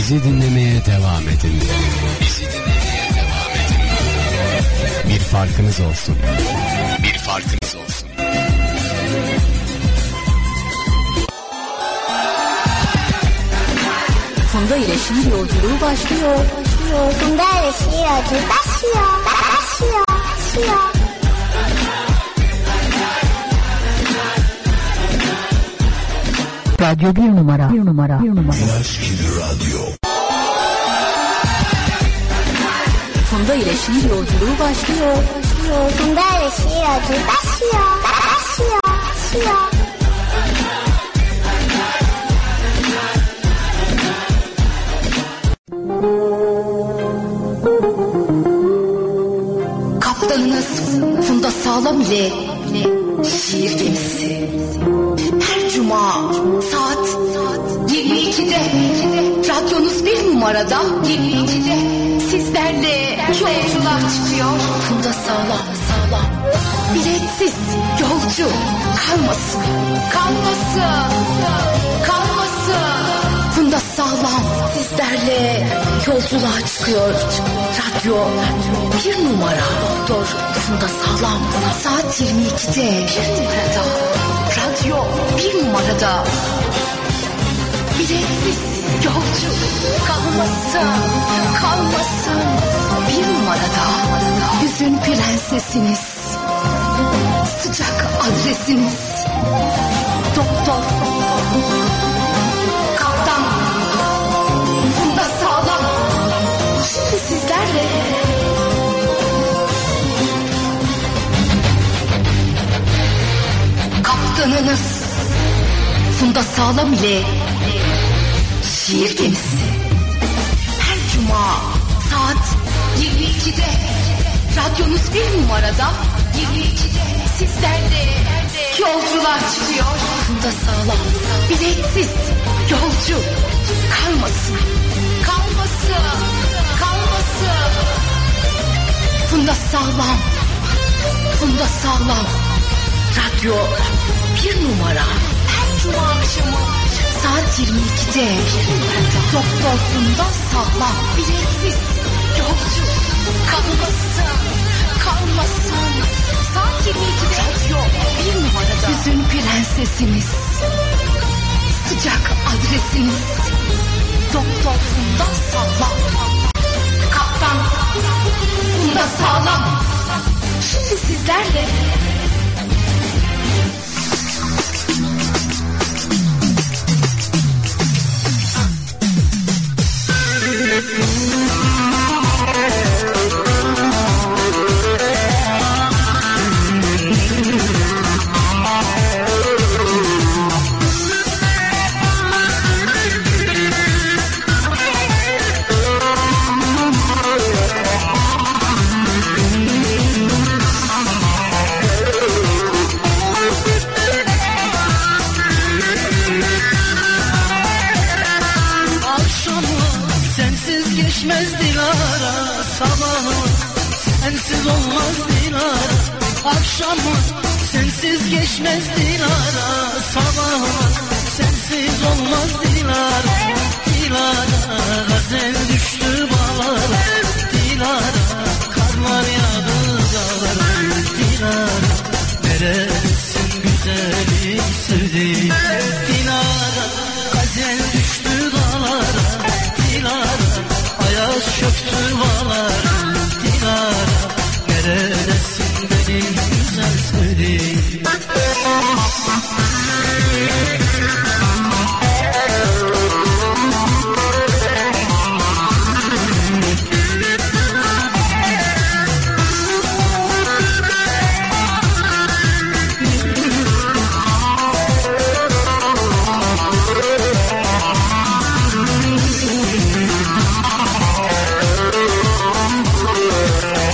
Bizi dinlemeye devam edin. Bizi dinlemeye devam edin. Bir farkınız olsun. Bir farkınız olsun. Funda ile şiir yolculuğu başlıyor. Funda ile şiir yolculuğu başlıyor. Radyo bir numara. Aşk Radyo. Funda ile şiir yolculuğu başlıyor. Funda ile şiir yolculuğu başlıyor. Kaptanınız Funda Sağlam ile şiir gemisi. Her cuma saat 22'de radyonuz bir numarada 22'de sizlerle yolculuğa çıkıyor. Funda Sağlam. Biletsiz yolcu kalmasın. Funda Sağlam sizlerle yolculuğa çıkıyor. Radyo bir numara. Doktor Funda Sağlam saat 22'de bir numarada. Radyo bir numarada. Biletsiz yolcu kalmasın. Bir numarada. Yüzün prensesiniz. Sıcak adresiniz. Doktor Kaptan Funda Sağlam. Şimdi sizlerle kaptanınız Funda Sağlam ile şiir gemisi. Her cuma saat 22'de radyonuz bir numarada 22'de sizlerle yolculuğa çıkıyor. Funda Sağlam biletsiz yolcu kalmasın. Funda Sağlam radyo bir numara. Her cuma akşamı saat 22'de Doktor Funda Sağlam biletsiz yolcu kalmasın. Saat 22'de radyo bir numarada. Yüzün prensesiniz. Sıcak adresiniz. Doktor Funda Sağlam. Kaptan Funda Sağlam. Şimdi sizlerle akşamı sensiz geçmez Dilara, sabahı sensiz olmaz Dilara. Dilara gazel düştü bağlara, Dilara karlar yağdı dağlara. Dilara neredesin güzelim sevdiğim, Dilara gazel düştü dağlara. Dilara ayaz çöktü bağlara. Dilara neredesin benim güzel sevdiğim.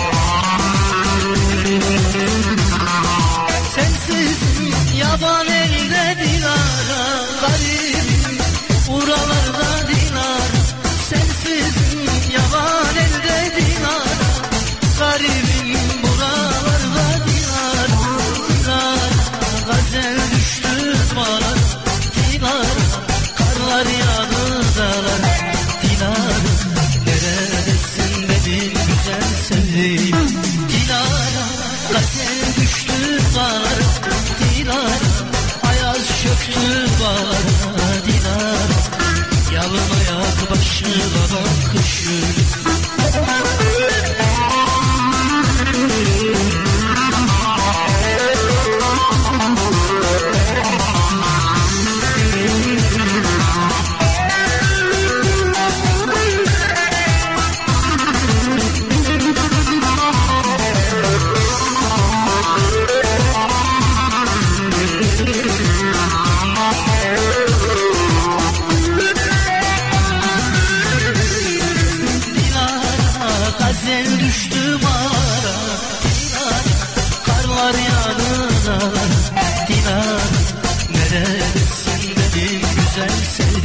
Yaban el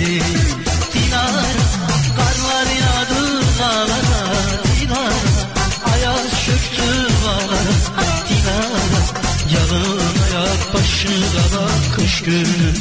Dilara, karlar yağdı dağlara. Dilara, ayaz çöktü bağlara. Dilara, yalın ayak başına bak kış günü.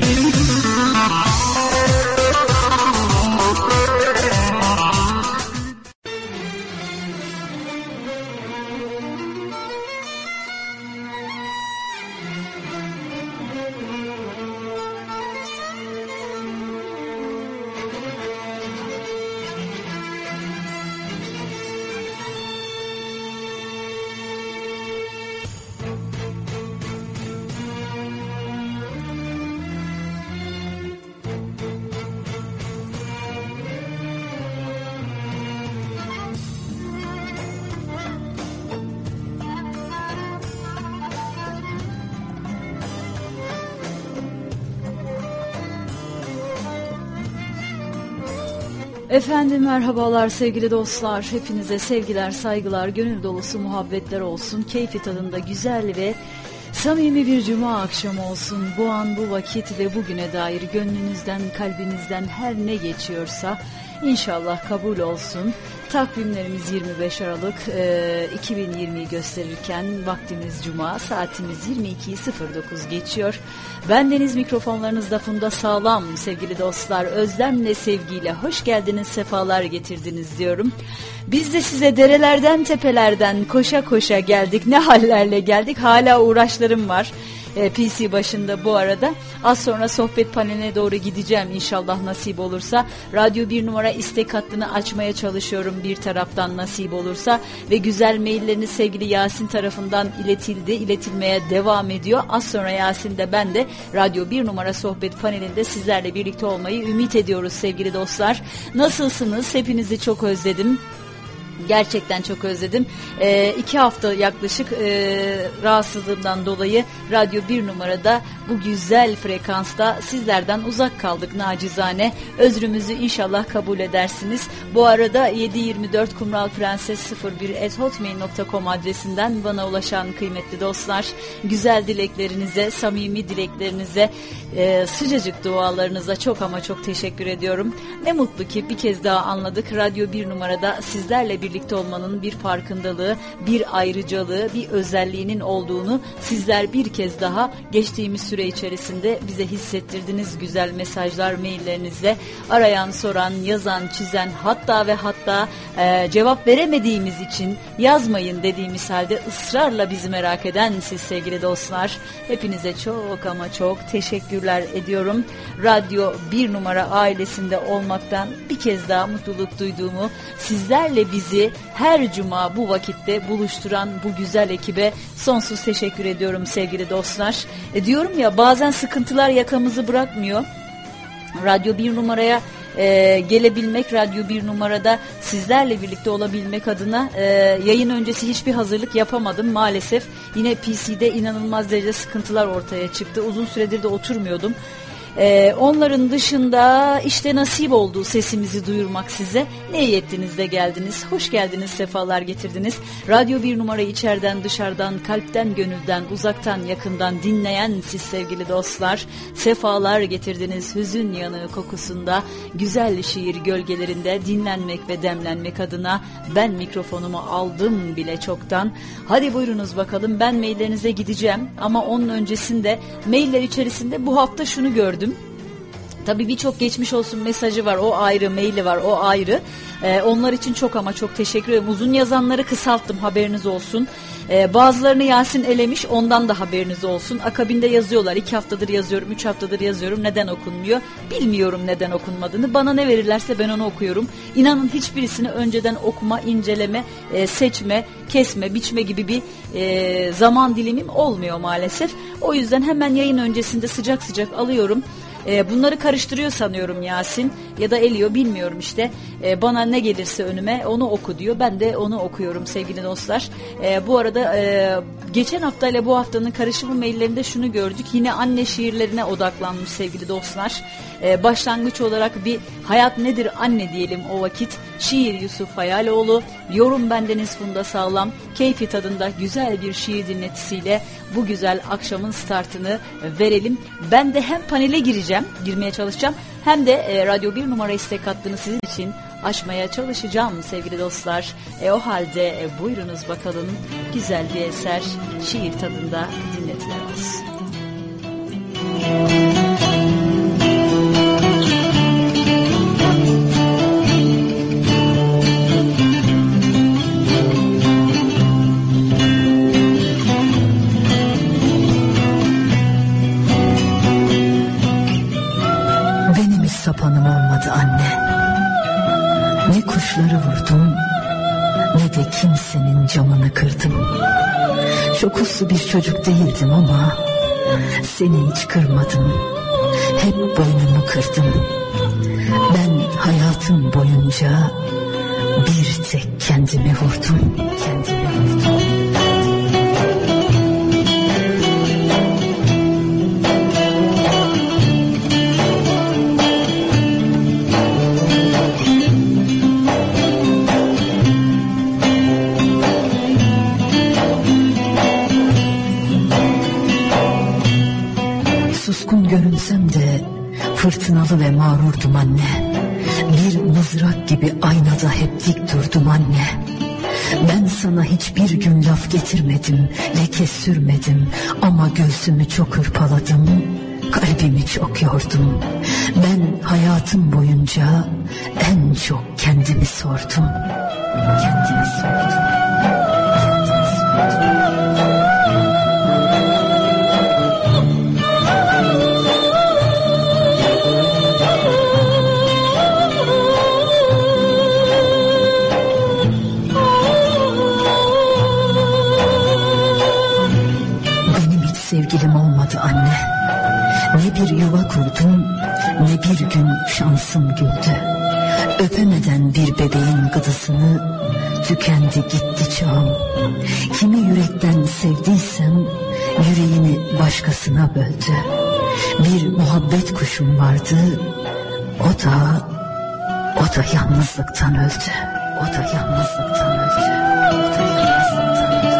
Efendim merhabalar sevgili dostlar, hepinize sevgiler, saygılar, gönül dolusu muhabbetler olsun, keyfi tadında güzel ve samimi bir cuma akşamı olsun. Bu an, bu vakit ve bugüne dair gönlünüzden, kalbinizden her ne geçiyorsa inşallah kabul olsun. Takvimlerimiz 25 Aralık 2020'yi gösterirken vaktimiz cuma, saatimiz 22.09 geçiyor. Bendeniz mikrofonlarınızda Funda Sağlam sevgili dostlar, özlemle sevgiyle hoş geldiniz, sefalar getirdiniz diyorum. Biz de size derelerden tepelerden koşa koşa geldik, ne hallerle geldik, hala uğraşlarım var. PC başında bu arada. Az sonra sohbet paneline doğru gideceğim inşallah nasip olursa. Radyo 1 numara istek hattını açmaya çalışıyorum bir taraftan nasip olursa. Ve güzel mailleriniz sevgili Yasin tarafından iletildi. İletilmeye devam ediyor. Az sonra Yasin de ben de Radyo 1 numara sohbet panelinde sizlerle birlikte olmayı ümit ediyoruz sevgili dostlar. Nasılsınız? Hepinizi çok özledim. Gerçekten çok özledim. 2 hafta yaklaşık rahatsızlığımdan dolayı Radyo 1 numarada bu güzel frekansta sizlerden uzak kaldık nacizane. Özrümüzü inşallah kabul edersiniz. Bu arada 724 kumralprenses01@hotmail.com adresinden bana ulaşan kıymetli dostlar, güzel dileklerinize, samimi dileklerinize, sıcacık dualarınıza çok ama çok teşekkür ediyorum. Ne mutlu ki bir kez daha anladık. Radyo 1 numarada sizlerle birlikte olmanın bir farkındalığı, bir ayrıcalığı, bir özelliğinin olduğunu sizler bir kez daha geçtiğimiz süre içerisinde bize hissettirdiniz. Güzel mesajlar, maillerinizle arayan, soran, yazan, çizen, hatta ve hatta cevap veremediğimiz için yazmayın dediğimiz halde ısrarla bizi merak eden siz sevgili dostlar. Hepinize çok ama çok teşekkürler ediyorum. Radyo 1 numara ailesinde olmaktan bir kez daha mutluluk duyduğumu, sizlerle bizi her cuma bu vakitte buluşturan bu güzel ekibe sonsuz teşekkür ediyorum sevgili dostlar. Diyorum ya, bazen sıkıntılar yakamızı bırakmıyor. Radyo 1 numaraya gelebilmek, Radyo 1 numarada sizlerle birlikte olabilmek adına yayın öncesi hiçbir hazırlık yapamadım maalesef. Yine PC'de inanılmaz derecede sıkıntılar ortaya çıktı. Uzun süredir de oturmuyordum. Onların dışında işte nasip oldu sesimizi duyurmak size. Ne iyi ettiniz de geldiniz. Hoş geldiniz, sefalar getirdiniz. Radyo 1 numarayı içeriden, dışarıdan, kalpten, gönülden, uzaktan, yakından dinleyen siz sevgili dostlar, sefalar getirdiniz. Hüzün yanığı kokusunda, güzel şiir gölgelerinde dinlenmek ve demlenmek adına ben mikrofonumu aldım bile çoktan. Hadi buyurunuz bakalım, ben maillerinize gideceğim ama onun öncesinde mailler içerisinde bu hafta şunu gördüm. Tabii birçok geçmiş olsun mesajı var, o ayrı, maili var, o ayrı. Onlar için çok ama çok teşekkür ederim. Uzun yazanları kısalttım, haberiniz olsun. Bazılarını Yasin elemiş, ondan da haberiniz olsun. Akabinde yazıyorlar, 2 haftadır yazıyorum, 3 haftadır yazıyorum, neden okunmuyor? Bilmiyorum neden okunmadığını. Bana ne verirlerse ben onu okuyorum. İnanın hiçbirisini önceden okuma, inceleme, seçme, kesme, biçme gibi bir zaman dilimim olmuyor maalesef. O yüzden hemen yayın öncesinde sıcak sıcak alıyorum. Bunları karıştırıyor sanıyorum Yasin ya da eliyor, bilmiyorum işte. Bana ne gelirse önüme onu oku diyor. Ben de onu okuyorum sevgili dostlar. Bu arada geçen haftayla bu haftanın karışımı maillerinde şunu gördük. Yine anne şiirlerine odaklanmış sevgili dostlar. Başlangıç olarak bir hayat nedir anne diyelim o vakit. Şiir Yusuf Hayaloğlu, yorum bendeniz Funda Sağlam. Keyfi tadında güzel bir şiir dinletisiyle bu güzel akşamın startını verelim. Ben de hem panele gireceğim girmeye çalışacağım. Hem de Radyo 1 numara istek hattını sizin için açmaya çalışacağım sevgili dostlar. O halde buyurunuz bakalım, güzel bir eser, şiir tadında dinletiler olsun. Benim hiç sapanım olmadı anne. Ne kuşları vurdum, ne de kimsenin camını kırdım. Çok uslu bir çocuk değildim ama seni hiç kırmadım. Hep boynumu kırdım. Ben hayatım boyunca bir tek kendimi vurdum. Kendimi vurdum. Suskun görünsem de fırtınalı ve mağrurdum anne. Bir mızrak gibi aynada hep dik durdum anne. Ben sana hiçbir gün laf getirmedim, leke sürmedim. Ama göğsümü çok hırpaladım, kalbimi çok yordum. Ben hayatım boyunca en çok kendimi sordum. Kendimi sordum. Kendimi sordum. Sevgilim olmadı anne. Ne bir yuva kurdum, ne bir gün şansım güldü. Öpemeden bir bebeğin gıdısını, tükendi gitti çağım. Kimi yürekten sevdiysem yüreğini başkasına böldü. Bir muhabbet kuşum vardı, o da yalnızlıktan öldü. O da yalnızlıktan öldü. O da yalnızlıktan öldü.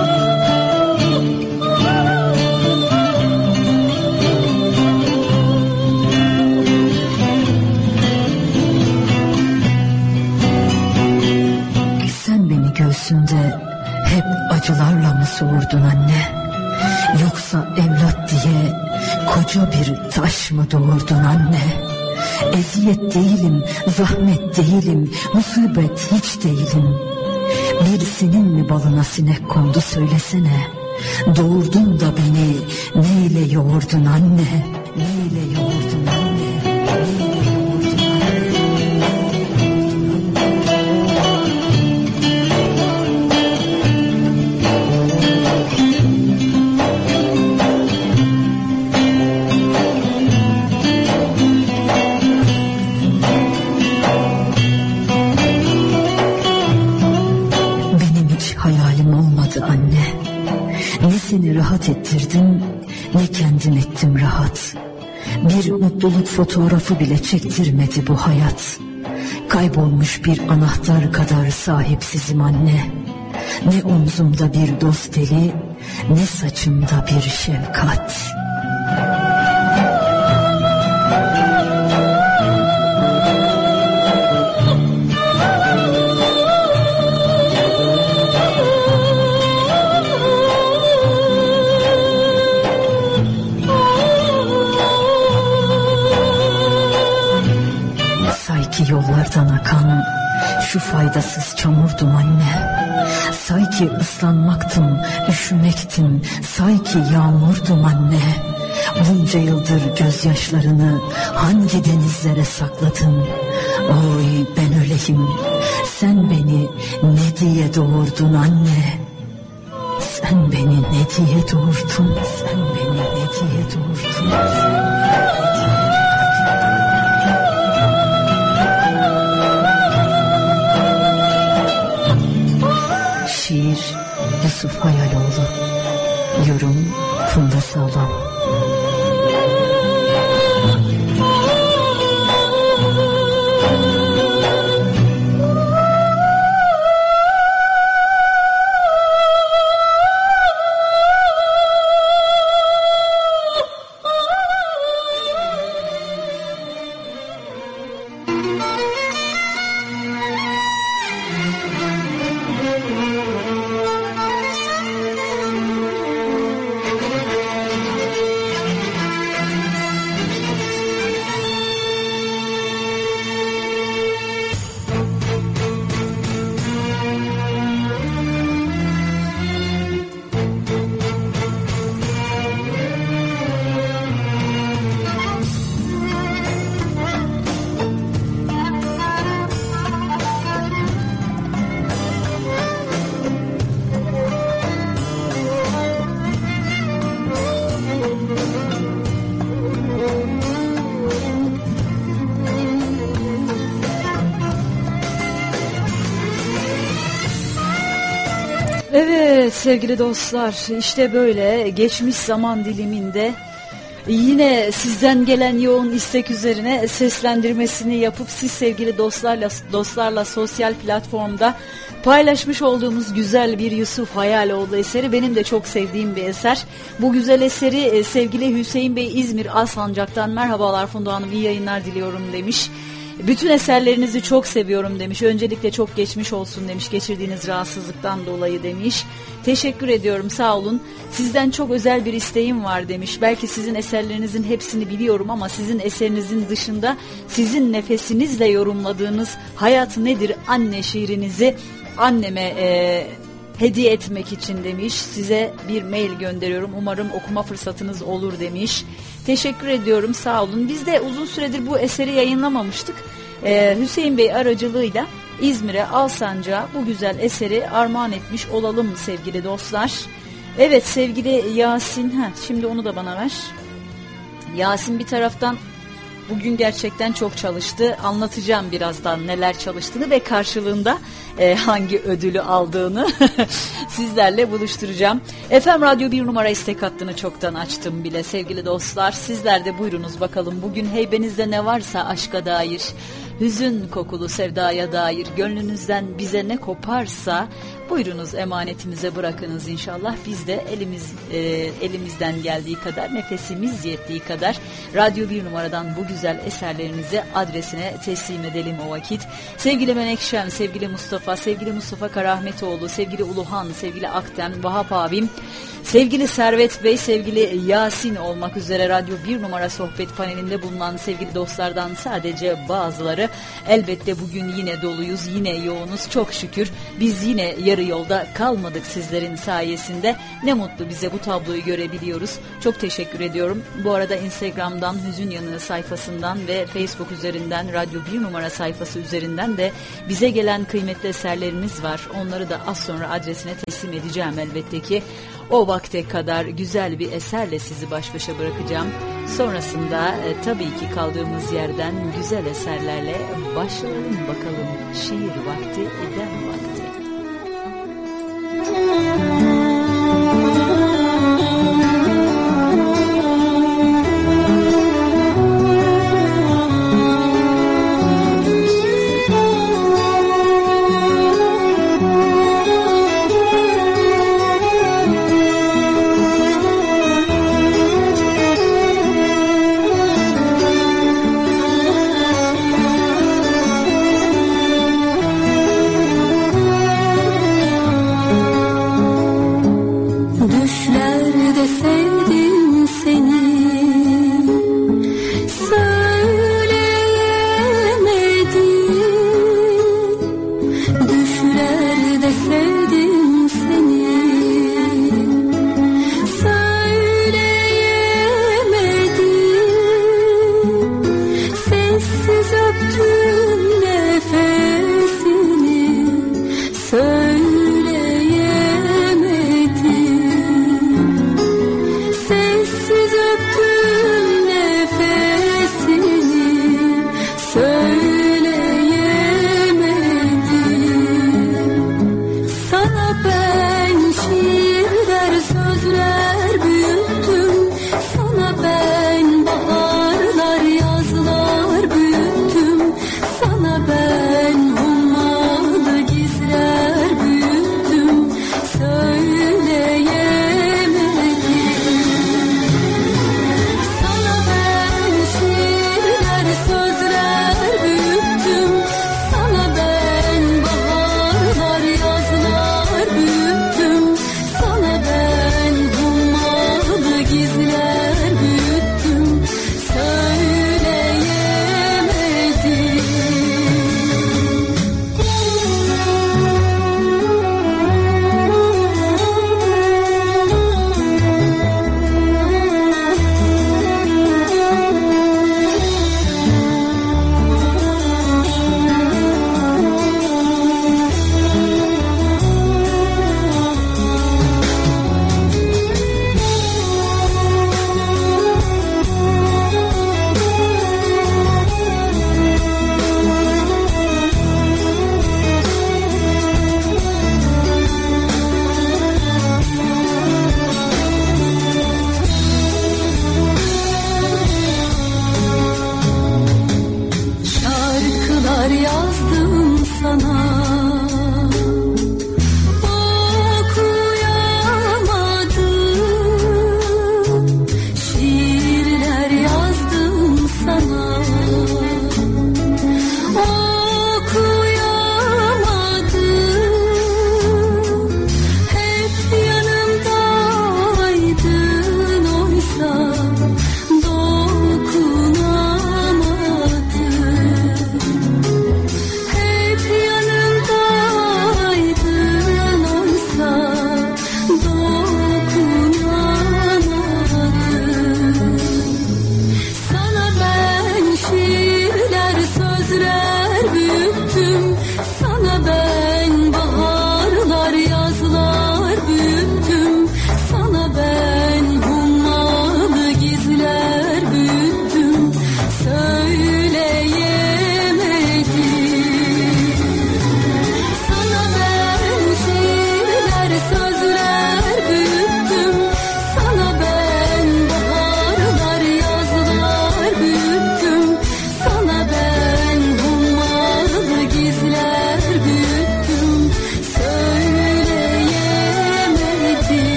Göğsünde hep acılarla mı soğurdun anne? Yoksa evlat diye koca bir taş mı doğurdun anne? Eziyet değilim, zahmet değilim, musibet hiç değilim. Bir senin mi balına sinek kondu söylesene. Doğurdun da beni neyle yoğurdun anne? Neyle yoğurdun anne? Neyle yoğurdun anne? Anne, ne seni rahat ettirdim, ne kendim ettim rahat. Bir mutluluk fotoğrafı bile çektirmedi bu hayat. Kaybolmuş bir anahtar kadar sahipsizim anne. Ne omzumda bir dost eli, ne saçımda bir şefkat. Yollardan akan şu faydasız çamurdum anne. Sanki ıslanmaktım, üşümektim, sanki yağmurdum anne. Bunca yıldır gözyaşlarını hangi denizlere sakladın? Oy ben öleyim, sen beni ne diye doğurdun anne? Sen beni ne diye doğurdun? Sen beni ne diye doğurdun? Şiir Yusuf Hayaloğlu. Yorum Funda Sağlam. Evet sevgili dostlar, işte böyle geçmiş zaman diliminde yine sizden gelen yoğun istek üzerine seslendirmesini yapıp siz sevgili dostlarla sosyal platformda paylaşmış olduğumuz güzel bir Yusuf Hayaloğlu eseri benim de çok sevdiğim bir eser. Bu güzel eseri sevgili Hüseyin Bey İzmir Alsancak'tan merhabalar Funda Hanım, iyi yayınlar diliyorum demiş. Bütün eserlerinizi çok seviyorum demiş. Öncelikle çok geçmiş olsun demiş, geçirdiğiniz rahatsızlıktan dolayı demiş. Teşekkür ediyorum, sağ olun. Sizden çok özel bir isteğim var demiş. Belki sizin eserlerinizin hepsini biliyorum ama sizin eserinizin dışında sizin nefesinizle yorumladığınız Hayat Nedir Anne şiirinizi anneme hediye etmek için demiş. Size bir mail gönderiyorum. Umarım okuma fırsatınız olur demiş. Teşekkür ediyorum, sağ olun. Biz de uzun süredir bu eseri yayınlamamıştık. Hüseyin Bey aracılığıyla İzmir'e, Alsancak'a bu güzel eseri armağan etmiş olalım sevgili dostlar. Evet sevgili Yasin, şimdi onu da bana ver. Yasin bir taraftan bugün gerçekten çok çalıştı. Anlatacağım birazdan neler çalıştığını ve karşılığında hangi ödülü aldığını sizlerle buluşturacağım. FM Radyo 1 numara istek hattını çoktan açtım bile sevgili dostlar. Sizler de buyurunuz bakalım. Bugün heybenizde ne varsa aşka dair, hüzün kokulu sevdaya dair, gönlünüzden bize ne koparsa buyurunuz emanetimize bırakınız inşallah. Biz de elimizden geldiği kadar, nefesimiz yettiği kadar Radyo 1 numaradan bu güzel eserlerinizi adresine teslim edelim o vakit. Sevgili Menekşem, sevgili Mustafa, sevgili Mustafa Karahmetoğlu, sevgili Uluhan, sevgili Akten, Vahap abim, sevgili Servet Bey, sevgili Yasin olmak üzere Radyo 1 numara sohbet panelinde bulunan sevgili dostlardan sadece bazıları. Elbette bugün yine doluyuz, yine yoğunuz çok şükür. Biz yine yarı yolda kalmadık sizlerin sayesinde. Ne mutlu bize, bu tabloyu görebiliyoruz. Çok teşekkür ediyorum. Bu arada Instagram'dan, Hüzün Yanığı sayfasından ve Facebook üzerinden, Radyo 1 numara sayfası üzerinden de bize gelen kıymetli eserlerimiz var. Onları da az sonra adresine teslim edeceğim elbette ki. O vakte kadar güzel bir eserle sizi baş başa bırakacağım. Sonrasında tabii ki kaldığımız yerden güzel eserlerle başlayalım bakalım. Şiir vakti, edem vakti.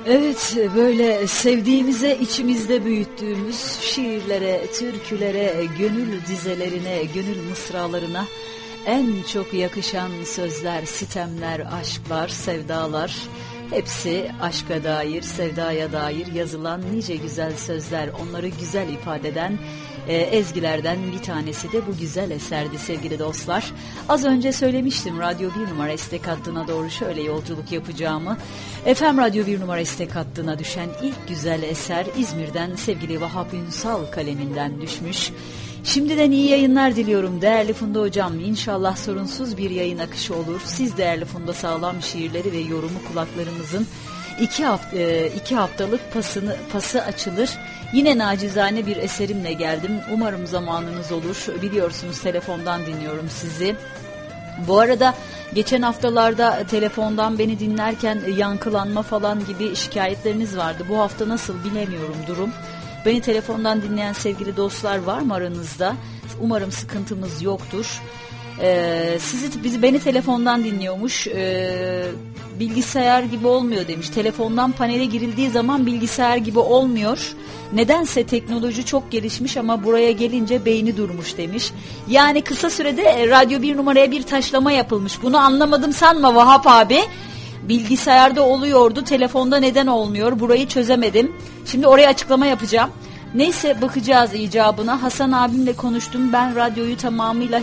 Evet, böyle sevdiğimize içimizde büyüttüğümüz şiirlere, türkülere, gönül dizelerine, gönül mısralarına en çok yakışan sözler, sitemler, aşklar, sevdalar, hepsi aşka dair, sevdaya dair yazılan nice güzel sözler, onları güzel ifade eden ezgilerden bir tanesi de bu güzel eserdi sevgili dostlar. Az önce söylemiştim Radyo 1 numara istek hattına doğru şöyle yolculuk yapacağımı. FM Radyo 1 numara istek hattına düşen ilk güzel eser İzmir'den sevgili Vahap Ünsal kaleminden düşmüş. Şimdiden iyi yayınlar diliyorum değerli Funda Hocam. İnşallah sorunsuz bir yayın akışı olur. Siz değerli Funda sağlam şiirleri ve yorumu kulaklarımızın 2 haftalık pası açılır. Yine nacizane bir eserimle geldim. Umarım zamanınız olur. Biliyorsunuz telefondan dinliyorum sizi. Bu arada geçen haftalarda telefondan beni dinlerken yankılanma falan gibi şikayetleriniz vardı. Bu hafta nasıl bilemiyorum durum. Beni telefondan dinleyen sevgili dostlar var mı aranızda? Umarım sıkıntımız yoktur. Beni telefondan dinliyormuş. Bilgisayar gibi olmuyor demiş. Telefondan panele girildiği zaman bilgisayar gibi olmuyor. Nedense teknoloji çok gelişmiş ama buraya gelince beyni durmuş demiş. Yani kısa sürede Radyo 1 numaraya bir taşlama yapılmış. Bunu anlamadım sanma Vahap abi. Bilgisayarda oluyordu, telefonda neden olmuyor? Burayı çözemedim. Şimdi oraya açıklama yapacağım. Neyse bakacağız icabına. Hasan abimle konuştum. Ben radyoyu tamamıyla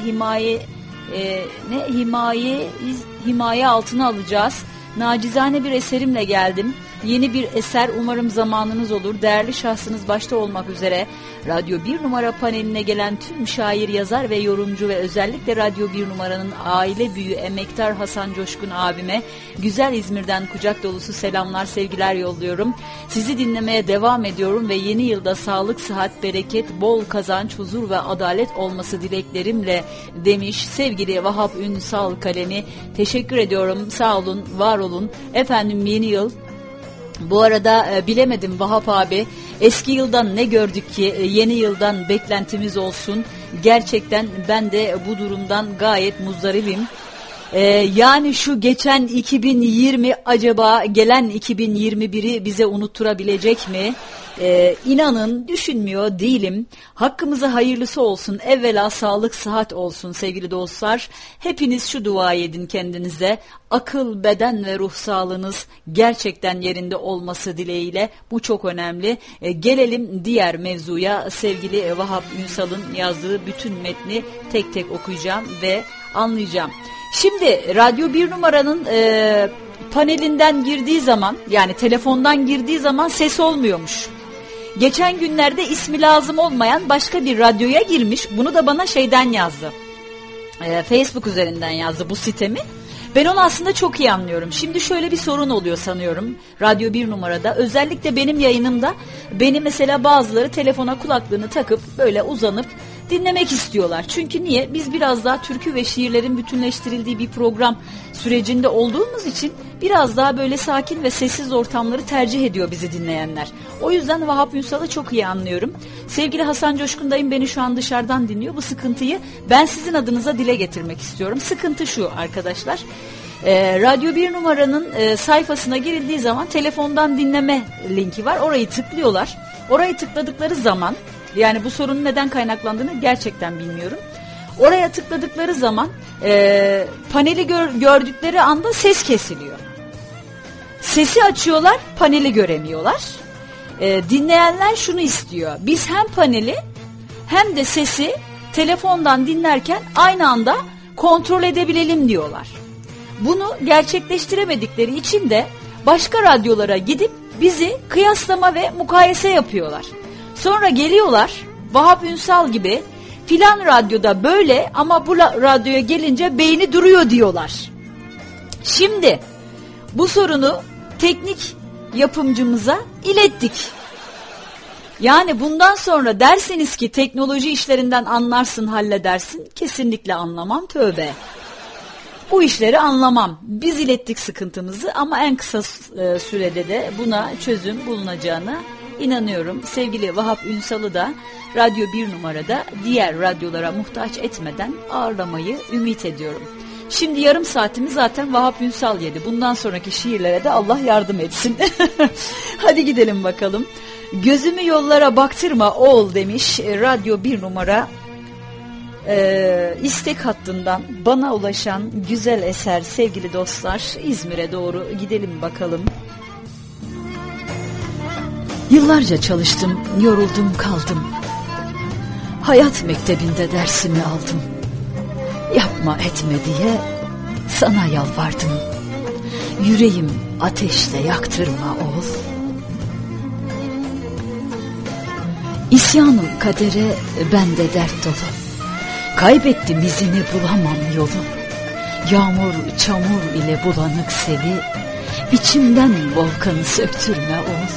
himaye altına alacağız. Nacizane bir eserimle geldim. Yeni bir eser, umarım zamanınız olur. Değerli şahsınız başta olmak üzere Radyo 1 numara paneline gelen tüm şair, yazar ve yorumcu ve özellikle Radyo 1 numaranın aile büyüğü emektar Hasan Coşkun abime güzel İzmir'den kucak dolusu selamlar, sevgiler yolluyorum. Sizi dinlemeye devam ediyorum ve yeni yılda sağlık, sıhhat, bereket, bol kazanç, huzur ve adalet olması dileklerimle demiş sevgili Vahap Ünsal kalemi. Teşekkür ediyorum, sağ olun, var olun. Efendim yeni yıl. Bu arada bilemedim Vahap abi, eski yıldan ne gördük ki yeni yıldan beklentimiz olsun. Gerçekten ben de bu durumdan gayet muzdaribim. Yani şu geçen 2020 acaba gelen 2021'i bize unutturabilecek mi? İnanın düşünmüyor değilim. Hakkımıza hayırlısı olsun. Evvela sağlık, sıhhat olsun sevgili dostlar. Hepiniz şu duayı edin kendinize. Akıl, beden ve ruh sağlığınız gerçekten yerinde olması dileğiyle. Bu çok önemli. Gelelim diğer mevzuya. Sevgili Vahap Ünsal'ın yazdığı bütün metni tek tek okuyacağım ve anlayacağım. Şimdi Radyo 1 numaranın panelinden girdiği zaman, yani telefondan girdiği zaman ses olmuyormuş. Geçen günlerde ismi lazım olmayan başka bir radyoya girmiş. Bunu da bana şeyden yazdı. Facebook üzerinden yazdı bu sitemi. Ben onu aslında çok iyi anlıyorum. Şimdi şöyle bir sorun oluyor sanıyorum Radyo 1 numarada. Özellikle benim yayınımda beni mesela bazıları telefona kulaklığını takıp böyle uzanıp dinlemek istiyorlar. Çünkü niye? Biz biraz daha türkü ve şiirlerin bütünleştirildiği bir program sürecinde olduğumuz için biraz daha böyle sakin ve sessiz ortamları tercih ediyor bizi dinleyenler. O yüzden Vahap Ünsal'ı çok iyi anlıyorum. Sevgili Hasan Coşkun dayım beni şu an dışarıdan dinliyor. Bu sıkıntıyı ben sizin adınıza dile getirmek istiyorum. Sıkıntı şu arkadaşlar. Radyo 1 numaranın sayfasına girildiği zaman telefondan dinleme linki var. Orayı tıklıyorlar. Orayı tıkladıkları zaman, yani bu sorunun neden kaynaklandığını gerçekten bilmiyorum. Oraya tıkladıkları zaman paneli gördükleri anda ses kesiliyor. Sesi açıyorlar, paneli göremiyorlar. Dinleyenler şunu istiyor. Biz hem paneli hem de sesi telefondan dinlerken aynı anda kontrol edebilelim diyorlar. Bunu gerçekleştiremedikleri için de başka radyolara gidip bizi kıyaslama ve mukayese yapıyorlar. Sonra geliyorlar Vahap Ünsal gibi filan radyoda böyle ama bu radyoya gelince beyni duruyor diyorlar. Şimdi bu sorunu teknik yapımcımıza ilettik. Yani bundan sonra derseniz ki teknoloji işlerinden anlarsın, halledersin. Kesinlikle anlamam, tövbe. Bu işleri anlamam. Biz ilettik sıkıntımızı ama en kısa sürede de buna çözüm bulunacağına İnanıyorum. Sevgili Vahap Ünsal'ı da Radyo 1 numarada diğer radyolara muhtaç etmeden ağırlamayı ümit ediyorum. Şimdi yarım saatimi zaten Vahap Ünsal yedi. Bundan sonraki şiirlere de Allah yardım etsin. Hadi gidelim bakalım. Gözümü yollara baktırma oğul demiş. Radyo 1 numara istek hattından bana ulaşan güzel eser sevgili dostlar. İzmir'e doğru gidelim bakalım. Yıllarca çalıştım, yoruldum kaldım. Hayat mektebinde dersimi aldım. Yapma etme diye sana yalvardım. Yüreğim ateşle yaktırma oğul. İsyanım kadere bende dert dolu. Kaybettim izini bulamam yolu. Yağmur çamur ile bulanık seli. İçimden volkanı söktürme oğul.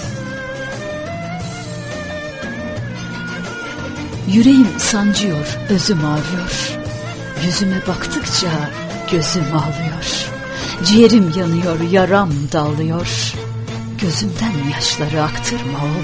Yüreğim sancıyor, özüm ağrıyor. Yüzüme baktıkça gözüm ağlıyor. Ciğerim yanıyor, yaram dağılıyor. Gözümden yaşları aktırma oğul.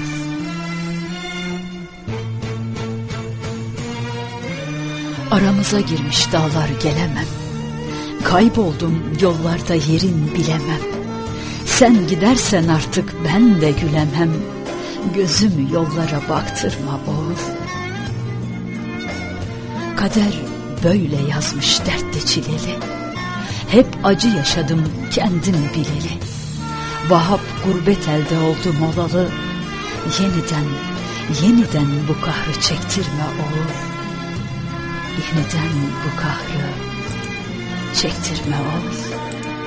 Aramıza girmiş dağlar gelemem. Kayboldum yollarda yerin bilemem. Sen gidersen artık ben de gülemem. Gözümü yollara baktırma oğul. Kader böyle yazmış dertli çileli. Hep acı yaşadım kendim bileli. Vahap gurbet elde oldu molalı. Yeniden bu kahrı çektirme oğul. Yeniden bu kahrı çektirme oğul.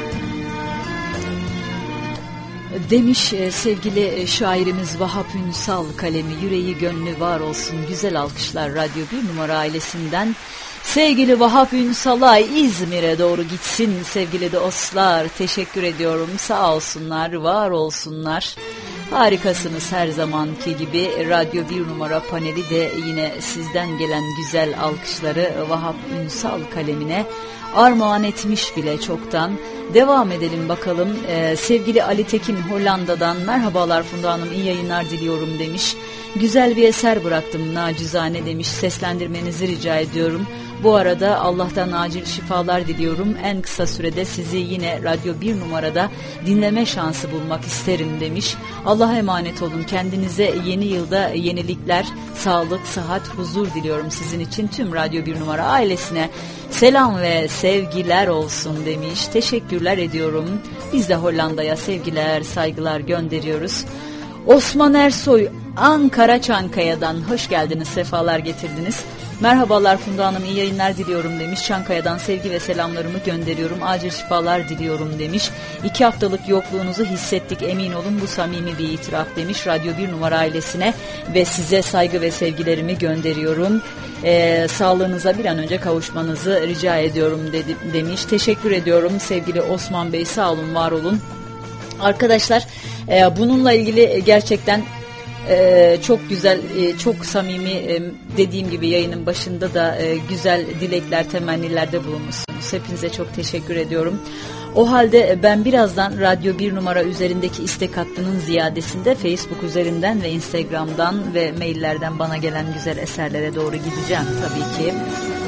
Demiş sevgili şairimiz Vahap Ünsal, kalemi yüreği gönlü var olsun. Güzel alkışlar Radyo 1 numara ailesinden. Sevgili Vahap Ünsal'a İzmir'e doğru gitsin sevgili dostlar. Teşekkür ediyorum. Sağ olsunlar, var olsunlar. Harikasınız her zamanki gibi. Radyo 1 numara paneli de yine sizden gelen güzel alkışları Vahap Ünsal kalemine armağan etmiş bile çoktan. Devam edelim bakalım. Sevgili Ali Tekin Hollanda'dan merhabalar Funda Hanım, iyi yayınlar diliyorum demiş. Güzel bir eser bıraktım nacizane demiş. Seslendirmenizi rica ediyorum. Bu arada Allah'tan acil şifalar diliyorum. En kısa sürede sizi yine Radyo 1 numarada dinleme şansı bulmak isterim demiş. Allah'a emanet olun. Kendinize yeni yılda yenilikler, sağlık, sıhhat, huzur diliyorum sizin için. Tüm Radyo 1 numara ailesine selam ve sevgiler olsun demiş. Teşekkürler ediyorum. Biz de Hollanda'ya sevgiler, saygılar gönderiyoruz. Osman Ersoy Ankara Çankaya'dan hoş geldiniz, sefalar getirdiniz. Merhabalar Funda Hanım, iyi yayınlar diliyorum demiş. Çankaya'dan sevgi ve selamlarımı gönderiyorum. Acil şifalar diliyorum demiş. 2 haftalık yokluğunuzu hissettik, emin olun bu samimi bir itiraf demiş. Radyo 1 numara ailesine ve size saygı ve sevgilerimi gönderiyorum. Sağlığınıza bir an önce kavuşmanızı rica ediyorum demiş. Teşekkür ediyorum sevgili Osman Bey, sağ olun, var olun. Arkadaşlar bununla ilgili gerçekten çok güzel, çok samimi, dediğim gibi yayının başında da güzel dilekler, temennilerde bulunmuşsunuz. Hepinize çok teşekkür ediyorum. O halde ben birazdan Radyo 1 numara üzerindeki istek hattının ziyadesinde Facebook üzerinden ve Instagram'dan ve maillerden bana gelen güzel eserlere doğru gideceğim tabii ki.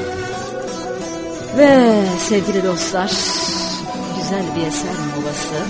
Ve sevgili dostlar, güzel bir eser molası.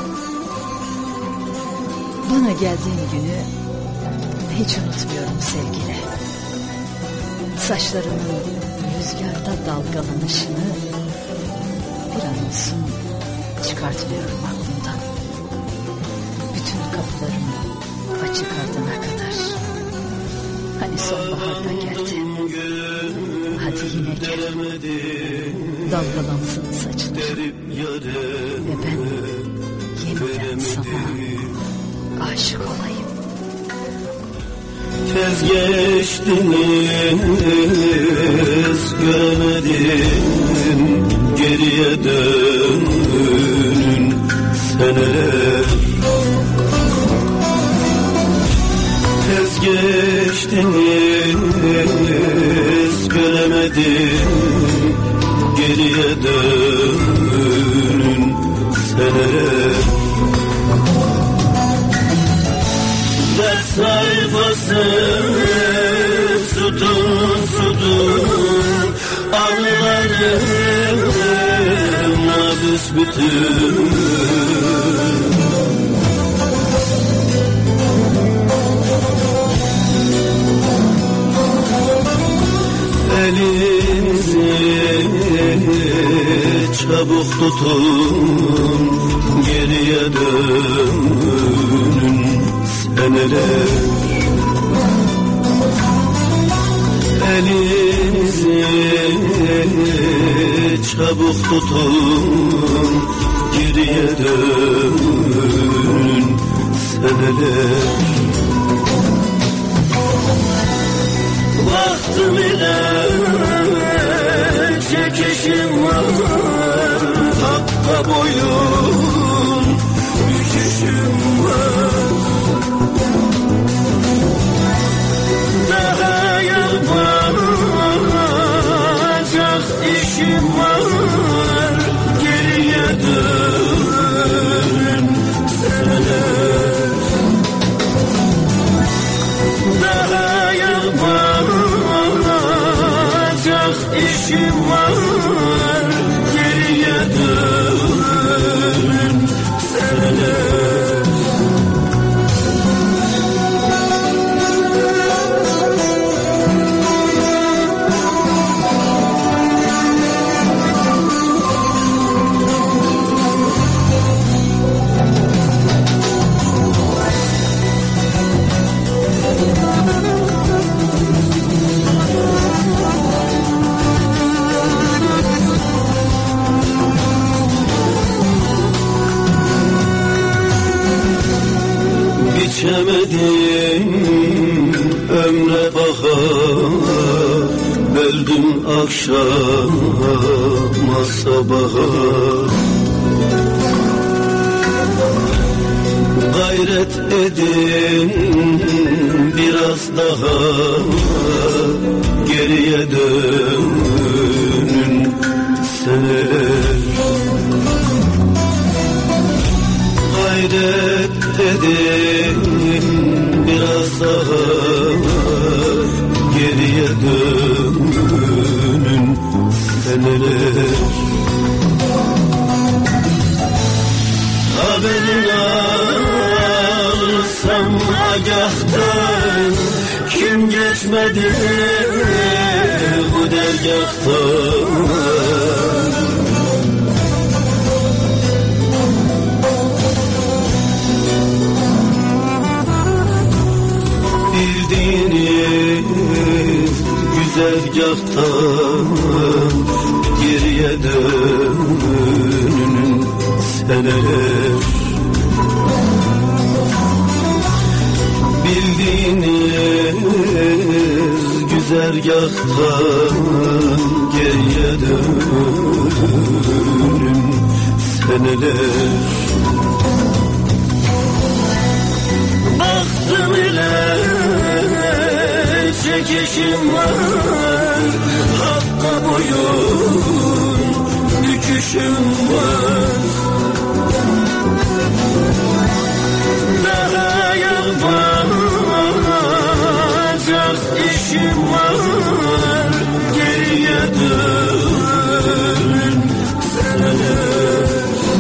Bana geldiğin günü hiç unutmuyorum sevgili. Saçlarının rüzgarda dalgalanışını bir an olsun çıkartmıyorum aklımdan. Bütün kapılarımı açık ardına kadar. Hani sonbaharda geldi. Hadi yine gel. Dalgalansın saçlarım. Ve ben yeniden sana aşık olayım. Tez geçtiniz, göremedim, geriye dönün seneler. Tez geçtiniz, göremedim, geriye dönün seneler. Dert sayfası sudun anılarım büsbütün. Elinizi çabuk tutun, geriye dönün seneler. Elinizi çabuk tutun, geriye dönün seneler. Baktım ile çekişim var, hakka boyun düşüşüm var. Daha yapacak işim var, geriye dön seneler. Daha yapacak işim var, geriye dön seneler. Biçemedim ömre bahar, böldüm akşama sabaha. Gayret edin biraz daha, geriye dönün seneler. Gayret edin biraz daha, geriye dönün seneler. Haberini alsam agahtan, kim geçmedi bu dergâhtan. Bildiğiniz güzergâhtan, geriye dönün seneler. Bildiğiniz güzergâhtan, geriye dönün seneler. Baktım ile çekişim var, hakka boyun büküşüm var. Daha yapacak işim var, geriye dön seneler.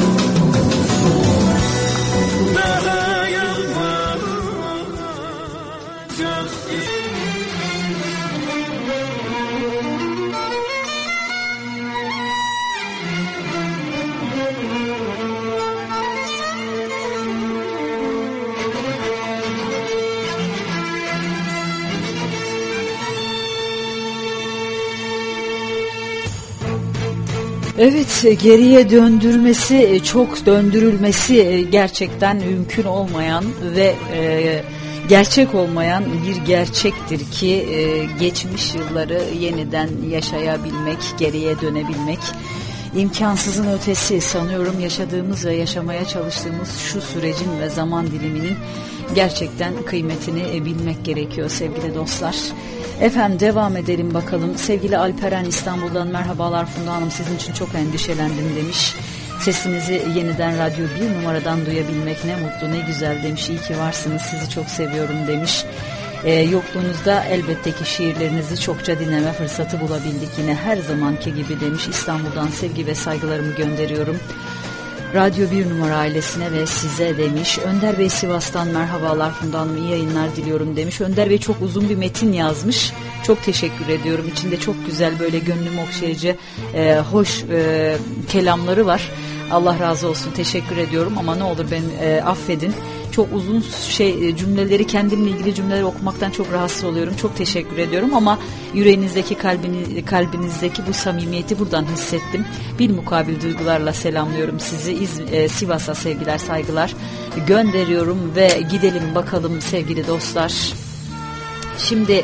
Evet, geriye döndürmesi, çok döndürülmesi gerçekten mümkün olmayan ve gerçek olmayan bir gerçektir ki geçmiş yılları yeniden yaşayabilmek, geriye dönebilmek imkansızın ötesi. Sanıyorum yaşadığımız ve yaşamaya çalıştığımız şu sürecin ve zaman diliminin gerçekten kıymetini bilmek gerekiyor sevgili dostlar. Efendim devam edelim bakalım. Sevgili Alperen İstanbul'dan merhabalar Funda Hanım, sizin için çok endişelendim demiş. Sesinizi yeniden Radyo 1 numaradan duyabilmek ne mutlu ne güzel demiş. İyi ki varsınız, sizi çok seviyorum demiş. Yokluğunuzda elbette ki şiirlerinizi çokça dinleme fırsatı bulabildik yine her zamanki gibi demiş. İstanbul'dan sevgi ve saygılarımı gönderiyorum Radyo 1 numara ailesine ve size demiş. Önder Bey Sivas'tan merhabalar Funda Hanım, iyi yayınlar diliyorum demiş. Önder Bey çok uzun bir metin yazmış. Çok teşekkür ediyorum. İçinde çok güzel böyle gönlümü okşayıcı hoş kelamları var. Allah razı olsun, teşekkür ediyorum ama ne olur beni affedin. Çok uzun cümleleri, kendimle ilgili cümleleri okumaktan çok rahatsız oluyorum. Çok teşekkür ediyorum ama yüreğinizdeki, kalbinizdeki bu samimiyeti buradan hissettim. Bilmukabil duygularla selamlıyorum sizi. Sivas'a sevgiler, saygılar gönderiyorum ve gidelim bakalım sevgili dostlar. Şimdi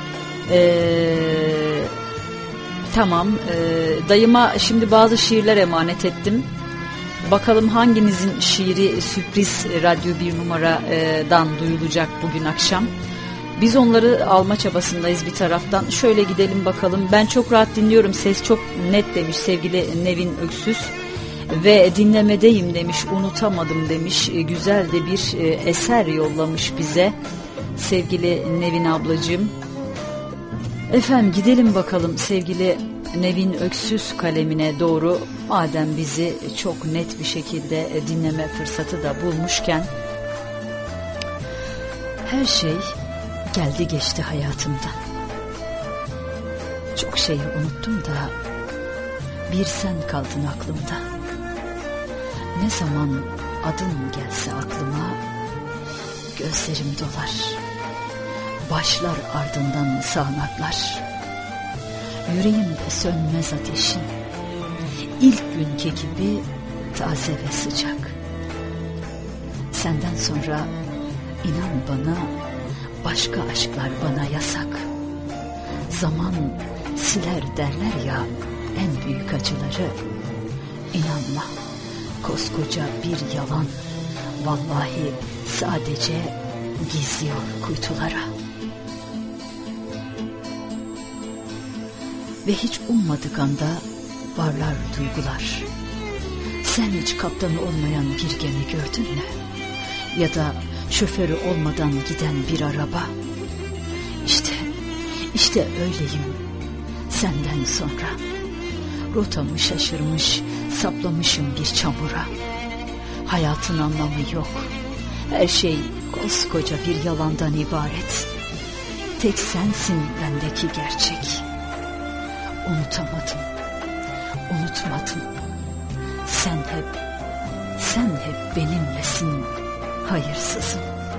tamam, dayıma şimdi bazı şiirler emanet ettim. Bakalım hanginizin şiiri sürpriz Radyo 1 numaradan duyulacak bugün akşam. Biz onları alma çabasındayız bir taraftan. Şöyle gidelim bakalım. Ben çok rahat dinliyorum. Ses çok net demiş sevgili Nevin Öksüz. Ve dinlemedeyim demiş. Unutamadım demiş. Güzel de bir eser yollamış bize. Sevgili Nevin ablacığım. Efendim gidelim bakalım sevgili Nevin Öksüz kalemine doğru, madem bizi çok net bir şekilde dinleme fırsatı da bulmuşken. Her şey geldi geçti hayatımdan. Çok şeyi unuttum da bir sen kaldın aklımda. Ne zaman adın gelse aklıma gözlerim dolar. Başlar ardından sağanaklar. Yüreğimde sönmez ateşin, İlk günkü gibi taze ve sıcak. Senden sonra inan bana, başka aşklar bana yasak. Zaman siler derler ya en büyük acıları. İnanma, koskoca bir yalan vallahi sadece gizliyor kuytulara. Ve hiç ummadık anda varlar duygular. Sen hiç kaptanı olmayan bir gemi gördün mü? Ya da şoförü olmadan giden bir araba. İşte öyleyim senden sonra. Rotamı şaşırmış, saplamışım bir çamura. Hayatın anlamı yok. Her şey koskoca bir yalandan ibaret. Tek sensin bendeki gerçek. Unutmadım. Sen hep benimlesin hayırsızım.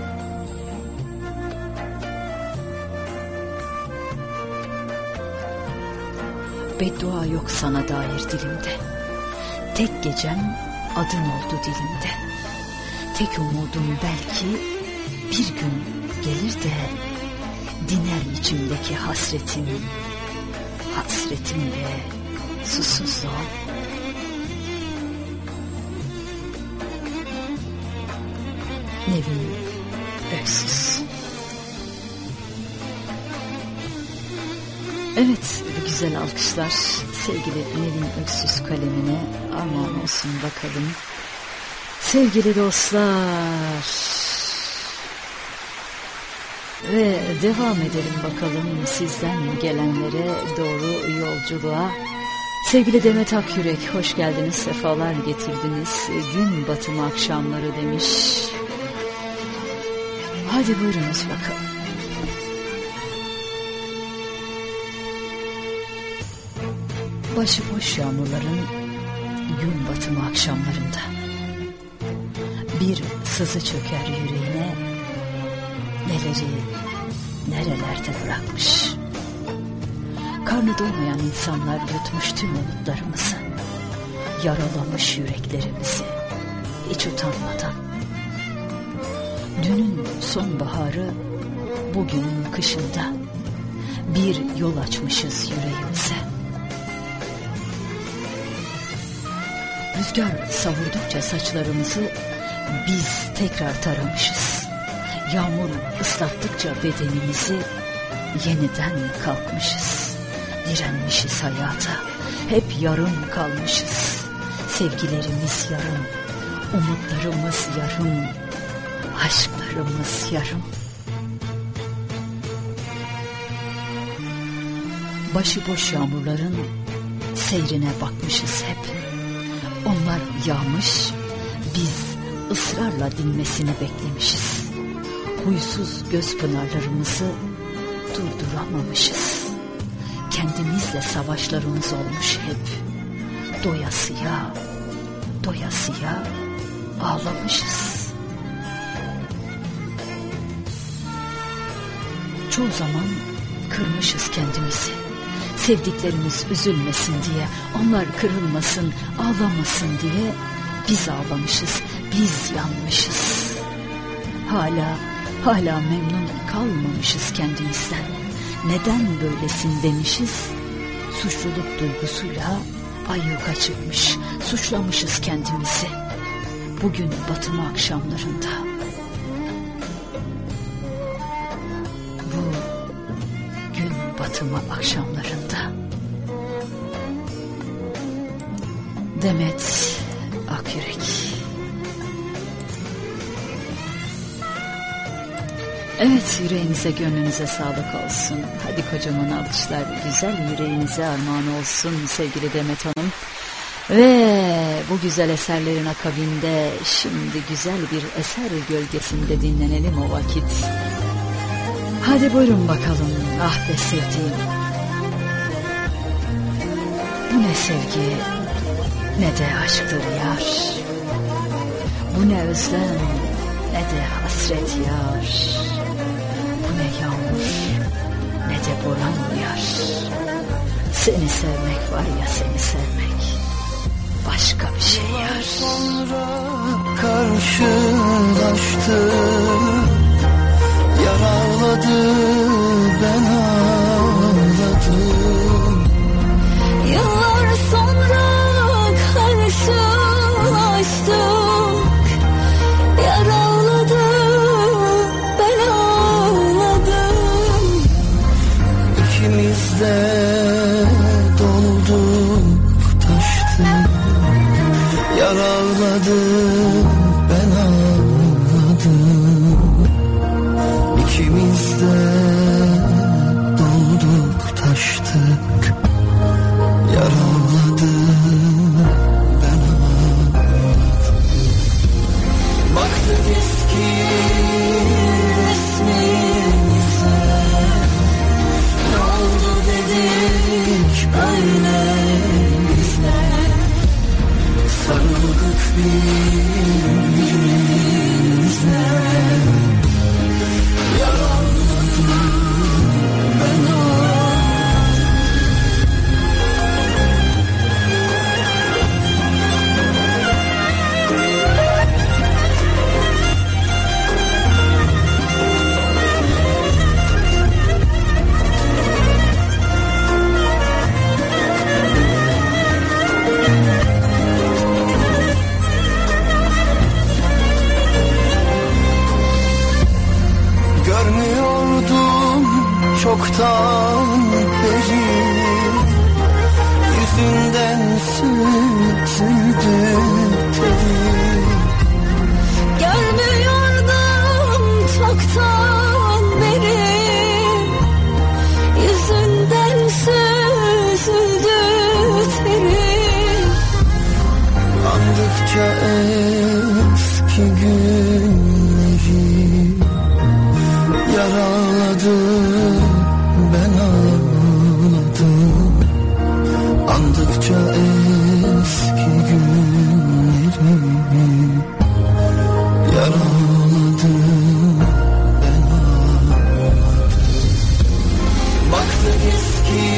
Beddua yok sana dair dilimde. Tek gecem adın oldu dilimde. Tek umudum belki bir gün gelir de diner içimdeki hasretim de susuzluğum. Nevin Öksüz. Evet, güzel alkışlar sevgili Nevin Öksüz kalemine armağan olsun bakalım. Sevgili dostlar, ve devam edelim bakalım sizden gelenlere doğru yolculuğa. Sevgili Demet Akyürek, hoş geldiniz, sefalar getirdiniz. Gün batımı akşamları demiş. Hadi buyurunuz bakalım. Başıboş yağmurların gün batımı akşamlarında bir sızı çöker yüreğine, nerelerde bırakmış. Karnı doymayan insanlar yutmuş tüm umutlarımızı, yaralamış yüreklerimizi hiç utanmadan. Dünün sonbaharı bugünün kışında bir yol açmışız yüreğimize. Rüzgar savurdukça saçlarımızı biz tekrar taramışız. Yağmur ıslattıkça bedenimizi yeniden kalkmışız. Direnmişiz hayata, hep yarım kalmışız. Sevgilerimiz yarım, umutlarımız yarım, aşklarımız yarım. Başıboş yağmurların seyrine bakmışız hep. Onlar yağmış, biz ısrarla dinmesini beklemişiz. Huysuz göz pınarlarımızı durduramamışız. Kendimizle savaşlarımız olmuş hep. Doyasıya, doyasıya ağlamışız. Çoğu zaman kırmışız kendimizi. Sevdiklerimiz üzülmesin diye, onlar kırılmasın, ağlamasın diye biz ağlamışız, biz yanmışız. Hala memnun kalmamışız kendimizden. Neden böylesin demişiz, suçluluk duygusuyla ayyuka çıkmış, suçlamışız kendimizi. Bugün batımı akşamlarında, bu gün batımı akşamlarında. Demet Akyürek. Evet, yüreğinize gönlünüze sağlık olsun. Hadi kocaman alkışlar güzel yüreğinize armağan olsun sevgili Demet Hanım. Ve bu güzel eserlerin akabinde şimdi güzel bir eser gölgesinde dinlenelim o vakit. Hadi buyurun bakalım ah be sevdiğim. Bu ne sevgi ne de aşktır yar. Bu ne özlem ne de hasret yar. Bu ne yağmur ne de boran yar. Seni sevmek var ya, seni sevmek başka bir şey yar. Sonra karşılaştık, yar ağladı ben ağladım. Yıllar sonra karşılaştık, yar ağladı ben ağladım. İkimiz de dolduk taştık, yar ağladı ben ağladım. İkimiz de dolduk taştık, yar ağladı ben ağladım. Baktık eski resmimize, ne oldu dedik öyle bize. Sarıldık birbirimize, yar ağladı ben ağladım. Görmüyordum çoktan beri, yüzünden süzüldü teri. Görmüyordum çoktan beri, yüzünden süzüldü teri. Andıkça eski günleri, yar ağladı ben ağladım. Andıkça eski günleri, yar ağladı ben ağladım. Baktık eski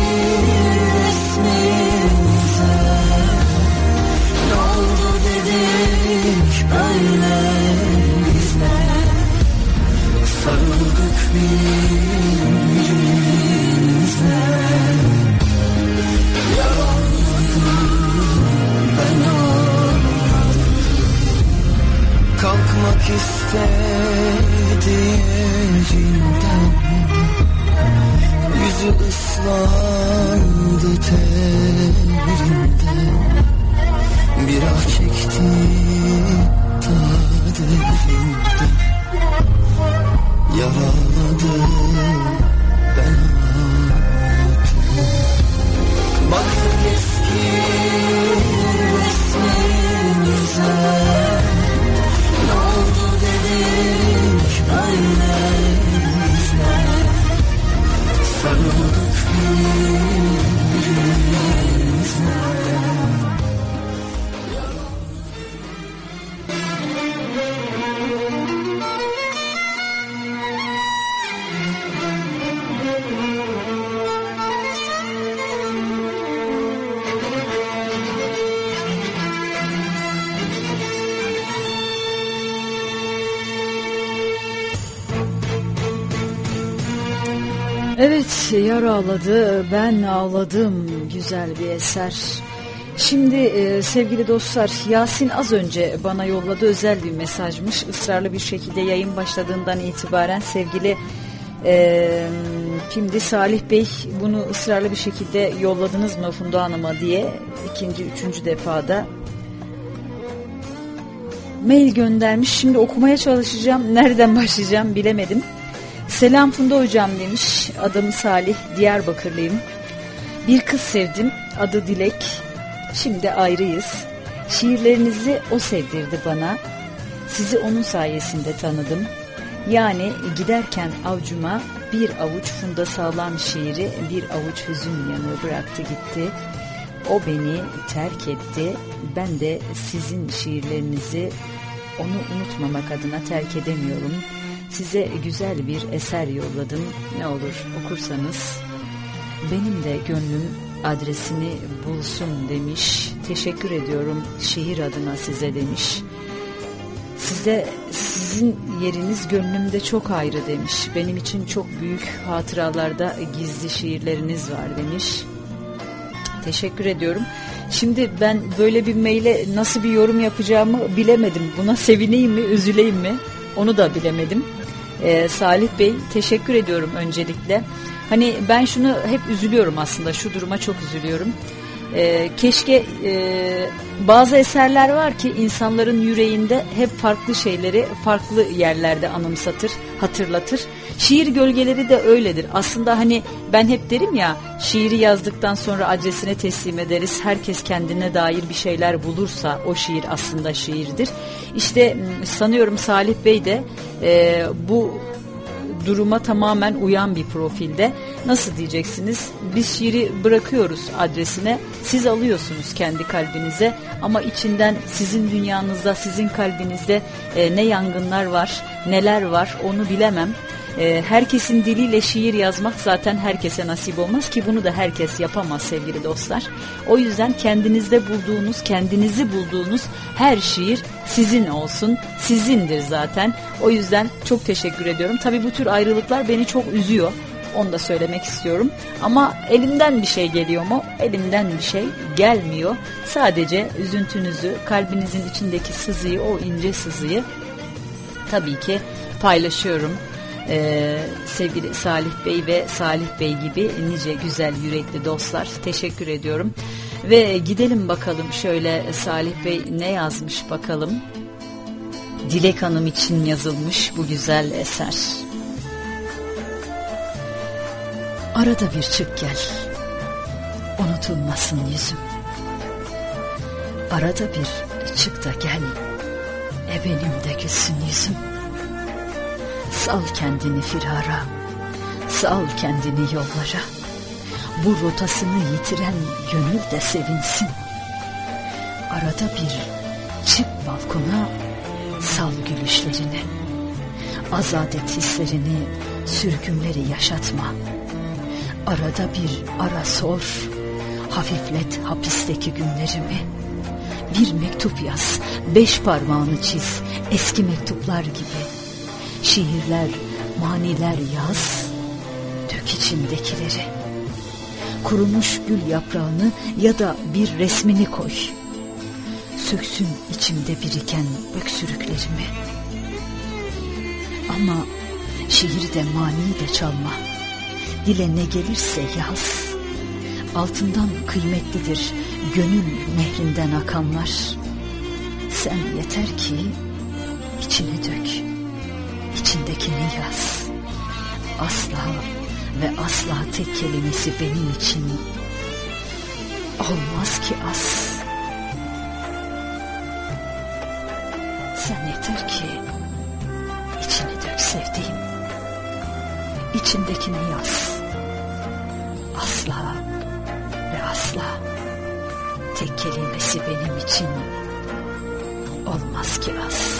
resmimize, ne oldu dedik öyle bize. Sarıldık birbirimize, yar ağladı ben ağladım. Kalkmak istedi yerinden, yüzü ıslandı terinden. Bir ah çekti ta derinden, yar ağladı ben ağladım. Evet, yar ağladı, ben ağladım, güzel bir eser. Şimdi sevgili dostlar, Yasin az önce bana yolladı, özel bir mesajmış. Israrlı bir şekilde yayın başladığından itibaren sevgili şimdi Salih Bey, bunu ısrarlı bir şekilde yolladınız mı Funda Hanım'a diye üçüncü defada mail göndermiş. Şimdi okumaya çalışacağım, nereden başlayacağım bilemedim. Selam Funda hocam demiş, adım Salih, Diyarbakırlıyım. Bir kız sevdim, adı Dilek, şimdi ayrıyız. Şiirlerinizi o sevdirdi bana, sizi onun sayesinde tanıdım. Yani giderken avcuma bir avuç Funda Sağlam şiiri, bir avuç hüzün yanığı bıraktı gitti. O beni terk etti, ben de sizin şiirlerinizi onu unutmamak adına terk edemiyorum. Size güzel bir eser yolladım, ne olur okursanız. Benim de gönlüm adresini bulsun demiş. Teşekkür ediyorum şiir adına size demiş. Sizin yeriniz gönlümde çok ayrı demiş. Benim için çok büyük hatıralarda gizli şiirleriniz var demiş. Teşekkür ediyorum. Şimdi ben böyle bir maile nasıl bir yorum yapacağımı bilemedim. Buna sevineyim mi, üzüleyim mi? Onu da bilemedim. Salih Bey, teşekkür ediyorum öncelikle. Hani ben şunu hep üzülüyorum aslında, şu duruma çok üzülüyorum. Keşke bazı eserler var ki insanların yüreğinde hep farklı şeyleri farklı yerlerde anımsatır, hatırlatır. Şiir gölgeleri de öyledir. Aslında hani ben hep derim ya, şiiri yazdıktan sonra adresine teslim ederiz. Herkes kendine dair bir şeyler bulursa o şiir aslında şiirdir. İşte sanıyorum Salih Bey de bu duruma tamamen uyan bir profilde. Nasıl diyeceksiniz? Biz şiiri bırakıyoruz adresine, siz alıyorsunuz kendi kalbinize ama içinden sizin dünyanızda, sizin kalbinizde ne yangınlar var, neler var onu bilemem. Herkesin diliyle şiir yazmak zaten herkese nasip olmaz ki, bunu da herkes yapamaz sevgili dostlar. O yüzden kendinizde bulduğunuz, kendinizi bulduğunuz her şiir sizin olsun, sizindir zaten. O yüzden çok teşekkür ediyorum. Tabii bu tür ayrılıklar beni çok üzüyor. Onu da söylemek istiyorum. Ama elimden bir şey geliyor mu? Elimden bir şey gelmiyor. Sadece üzüntünüzü, kalbinizin içindeki sızıyı, o ince sızıyı tabii ki paylaşıyorum. Sevgili Salih Bey ve Salih Bey gibi nice güzel yürekli dostlar, teşekkür ediyorum. Ve gidelim bakalım şöyle, Salih Bey ne yazmış bakalım. Dilek Hanım için yazılmış bu güzel eser. Arada bir çık gel, unutulmasın yüzüm. Arada bir çık da gel, benim de gülsün yüzüm. Sal kendini firara, sal kendini yollara. Bu rotasını yitiren gönül de sevinsin. Arada bir çık balkona, sal gülüşlerini. Azat et hislerini, sürgünleri yaşatma. Arada bir ara sor, hafiflet hapisteki günlerimi. Bir mektup yaz, 5 parmağını çiz, eski mektuplar gibi. Şiirler, maniler yaz, dök içindekileri. Kurumuş gül yaprağını ya da bir resmini koy. Söksün içimde biriken öksürüklerimi. Ama şiiri de mani de çalma. Dile ne gelirse yaz. Altından kıymetlidir gönül nehrinden akanlar. Sen yeter ki içine dök, içindekini yaz. Asla ve asla tek kelimesi benim için olmaz ki az. Sen yeter ki içine dök sevdiğim, içindekini yaz. Asla ve asla tek kelimesi benim için olmaz ki az.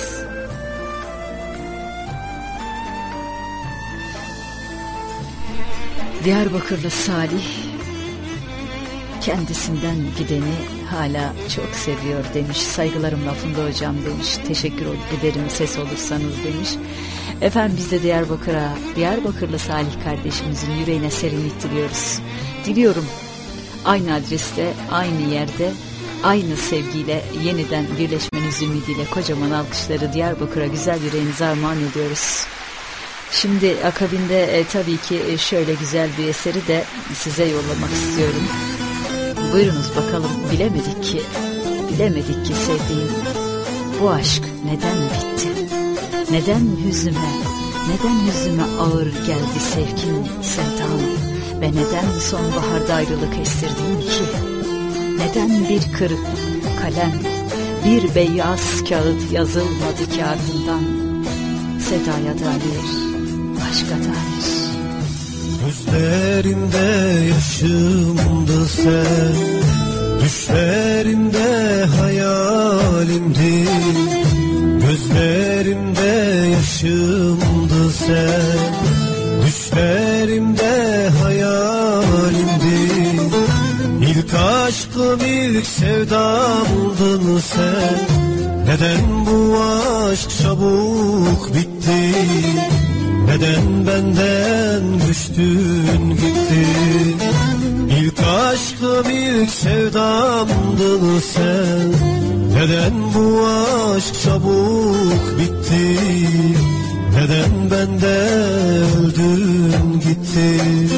Diyarbakırlı Salih kendisinden gideni hala çok seviyor demiş. Saygılarım lafında hocam demiş. Teşekkür ederim ses olursanız demiş. Efendim biz de Diyarbakırlı Salih kardeşimizin yüreğine serinlik diliyoruz. Diliyorum aynı adreste, aynı yerde, aynı sevgiyle yeniden birleşmeniz ümidiyle kocaman alkışları Diyarbakır'a güzel yüreğinize armağan ediyoruz. Şimdi akabinde tabii ki şöyle güzel bir eseri de size yollamak istiyorum. Buyurunuz bakalım, bilemedik ki sevdiğim bu aşk neden bitti? Neden hüznüme ağır geldi sevgin sevdam? Ve neden sonbaharda ayrılık estirdin ki? Neden bir kırık kalem, bir beyaz kağıt yazılmadı ki ardından? Sedaya dair, aşka dair. Gözlerimde yaşımdı sen, düşlerimde hayalimdi. Gözlerimde yaşımdı sen, düşlerimde hayalimdi. İlk aşkım, ilk sevdamdın sen. Neden bu aşk çabuk bitti? Neden benden düştün gittin? İlk aşkım, ilk sevdamdın sen. Neden bu aşk çabuk bitti? Neden benden öldün gittin?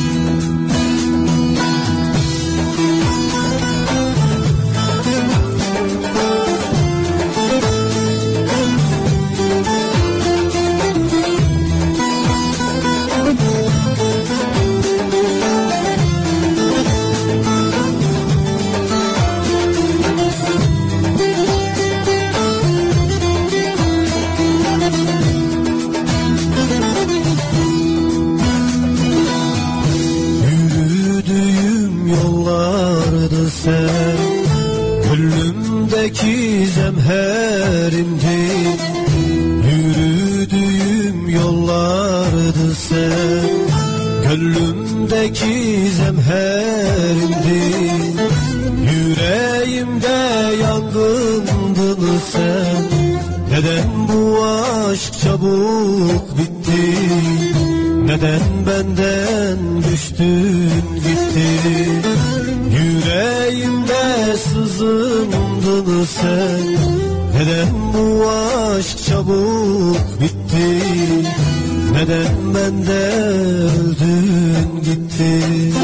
Sen gönlümdeki zemherimdin, yürüdüğüm yollardı sen. Gönlümdeki zemherimdin, yüreğimde yangındın sen. Neden bu aşk çabuk bitti? Neden benden düştün gittin? Yüreğimde sızındın sen. Neden bu aşk çabuk bitti? Neden benden öldün gittin?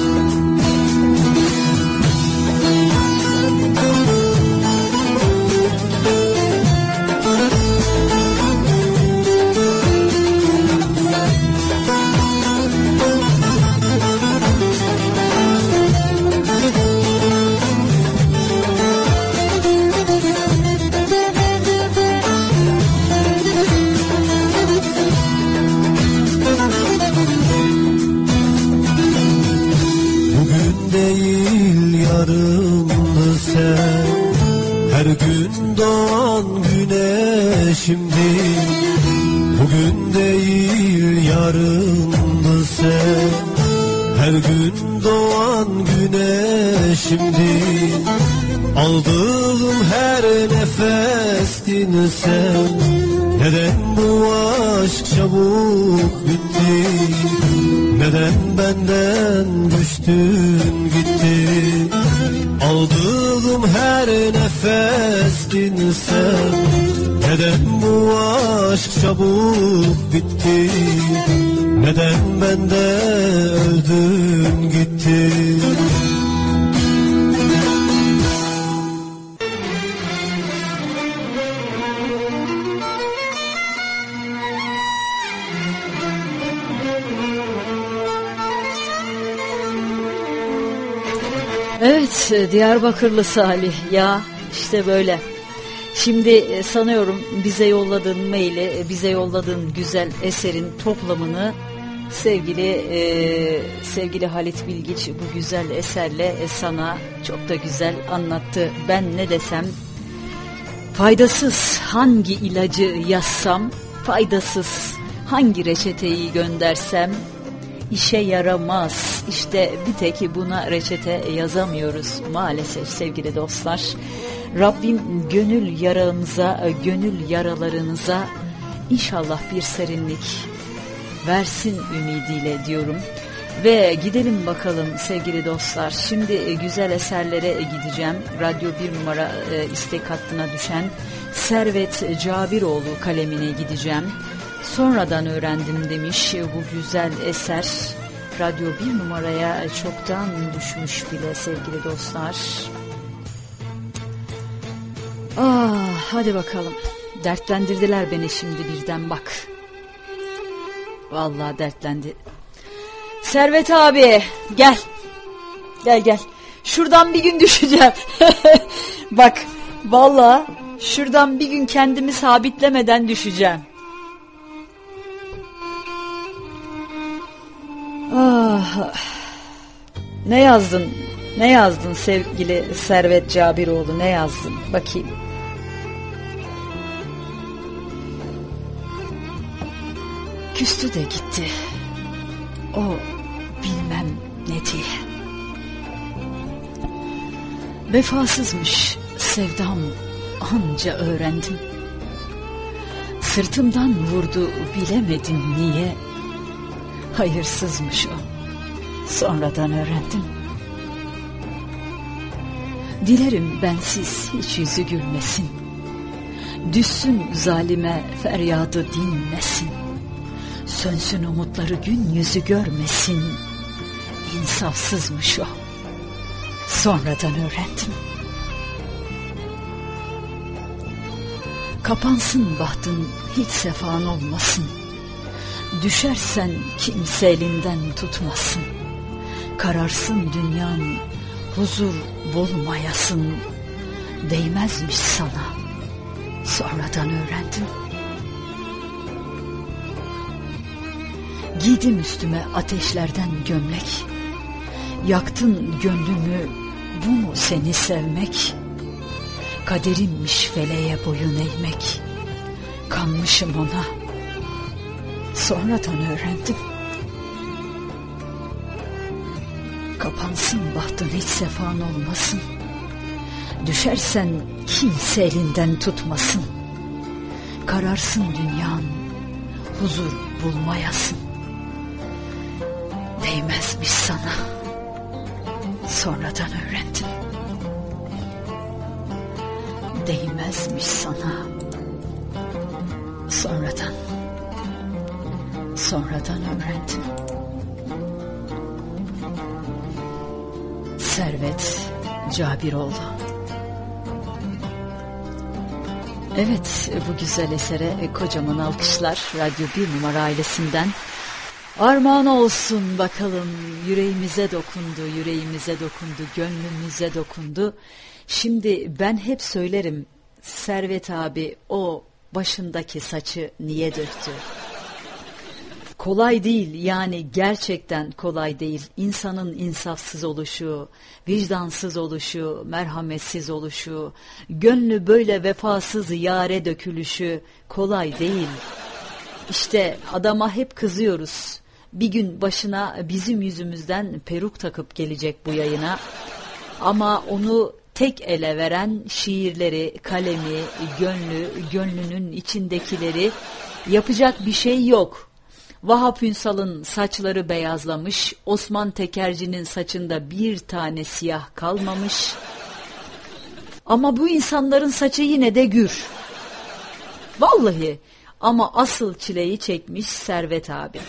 Yarımdı sen, her gün doğan güneşimdi. Bugün değil yarımdı sen, her gün doğan güneşimdi. Aldığım her nefestin sen. Neden bu aşk çabuk bitti? Neden benden düştün gittin? Aldığım her nefestin sen. Neden bu aşk çabuk bitti? Neden benden öldün gittin? Evet, Diyarbakırlı Salih ya, işte böyle. Şimdi sanıyorum bize yolladığın maili, bize yolladığın güzel eserin toplamını sevgili Halit Bilgiç bu güzel eserle sana çok da güzel anlattı. Ben ne desem, faydasız hangi ilacı yazsam, faydasız hangi reçeteyi göndersem işe yaramaz İşte bir tek buna reçete yazamıyoruz maalesef sevgili dostlar. Rabbim gönül yaramıza, gönül yaralarınıza inşallah bir serinlik versin ümidiyle diyorum. Ve gidelim bakalım sevgili dostlar. Şimdi güzel eserlere gideceğim. Radyo 1 numara istek hattına düşen Servet Cabiroğlu kalemine gideceğim. Sonradan öğrendim demiş bu güzel eser. Radyo 1 numaraya çoktan düşmüş bile sevgili dostlar. Hadi bakalım. Dertlendirdiler beni şimdi birden bak. Vallahi dertlendi. Servet abi gel. Gel. Şuradan bir gün düşeceğim. Bak vallahi şuradan bir gün kendimi sabitlemeden düşeceğim. Ne yazdın? Ne yazdın sevgili Servet Cabiroğlu? Ne yazdın? Bakayım. Küstü de gitti. O bilmem ne diye. Vefasızmış sevdam anca öğrendim. Sırtımdan vurdu bilemedim niye. Hayırsızmış o. Sonradan öğrendim. Dilerim bensiz hiç yüzü gülmesin. Düşsün zalime feryadı dinmesin. Sönsün umutları gün yüzü görmesin. İnsafsızmış o. Sonradan öğrendim. Kapansın bahtın hiç sefan olmasın. Düşersen kimse elinden tutmasın. Kararsın dünyan huzur bulmayasın. Değmezmiş sana. Sonradan öğrendim. Giydim üstüme ateşlerden gömlek. Yaktın gönlümü, bu mu seni sevmek? Kaderimmiş feleğe boyun eğmek. Kanmışım ona. Sonradan öğrendim. Kapansın bahtın hiç sefan olmasın. Düşersen kimse elinden tutmasın. Kararsın dünyan, huzur bulmayasın. Değmezmiş sana. Sonradan öğrendim. Değmezmiş sana. Sonradan öğrendim. Servet Cabiroğlu. Evet, bu güzel esere kocaman alkışlar Radyo 1 numara ailesinden. Armağan olsun bakalım, yüreğimize dokundu, gönlümüze dokundu. Şimdi ben hep söylerim, Servet abi o başındaki saçı niye döktü? Kolay değil, yani gerçekten kolay değil. İnsanın insafsız oluşu, vicdansız oluşu, merhametsiz oluşu, gönlü böyle vefasız yâre dökülüşü kolay değil. İşte adama hep kızıyoruz. Bir gün başına bizim yüzümüzden peruk takıp gelecek bu yayına. Ama onu tek ele veren şiirleri, kalemi, gönlünün içindekileri, yapacak bir şey yok. Vahap Ünsal'ın saçları beyazlamış, Osman Tekerci'nin saçında bir tane siyah kalmamış. Ama bu insanların saçı yine de gür. Vallahi, ama asıl çileyi çekmiş Servet abi.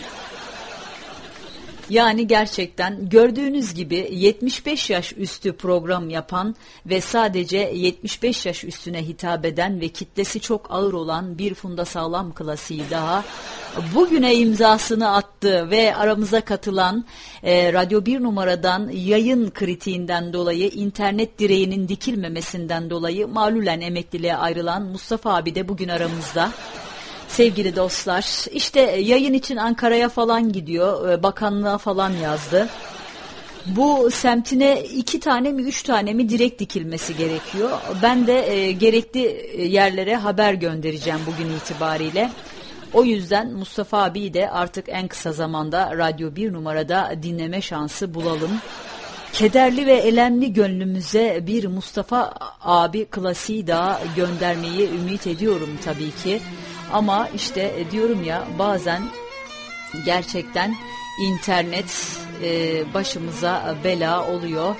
Yani gerçekten gördüğünüz gibi 75 yaş üstü program yapan ve sadece 75 yaş üstüne hitap eden ve kitlesi çok ağır olan bir Funda Sağlam klasiği daha bugüne imzasını attı ve aramıza katılan Radyo 1 numaradan yayın kritiğinden dolayı, internet direğinin dikilmemesinden dolayı malulen emekliliğe ayrılan Mustafa abi de bugün aramızda. Sevgili dostlar, işte yayın için Ankara'ya falan gidiyor, bakanlığa falan yazdı. Bu semtine 2 tane mi 3 tane mi direk dikilmesi gerekiyor. Ben de gerekli yerlere haber göndereceğim bugün itibariyle. O yüzden Mustafa abiyi de artık en kısa zamanda Radyo 1 numarada dinleme şansı bulalım. Kederli ve elemli gönlümüze bir Mustafa abi klasiği daha göndermeyi ümit ediyorum tabii ki. Ama işte diyorum ya, bazen gerçekten internet başımıza bela oluyor.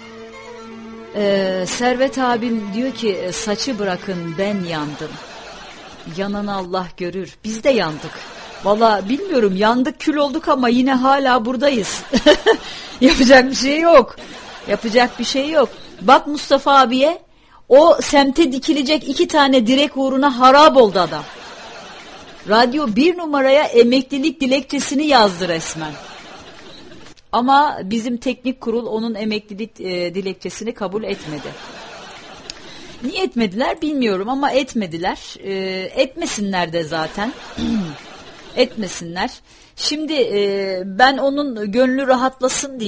Servet abim diyor ki saçı bırakın ben yandım. Yanan Allah görür. Biz de yandık. Valla bilmiyorum, yandık kül olduk ama yine hala buradayız. Yapacak bir şey yok. Yapacak bir şey yok. Bak Mustafa abiye, o semte dikilecek 2 tane direk uğruna harap oldu adam. Radyo 1 numaraya emeklilik dilekçesini yazdı resmen. Ama bizim teknik kurul onun emeklilik dilekçesini kabul etmedi. Niye etmediler bilmiyorum ama etmediler. Etmesinler de zaten. Etmesinler. Şimdi ben onun gönlü rahatlasın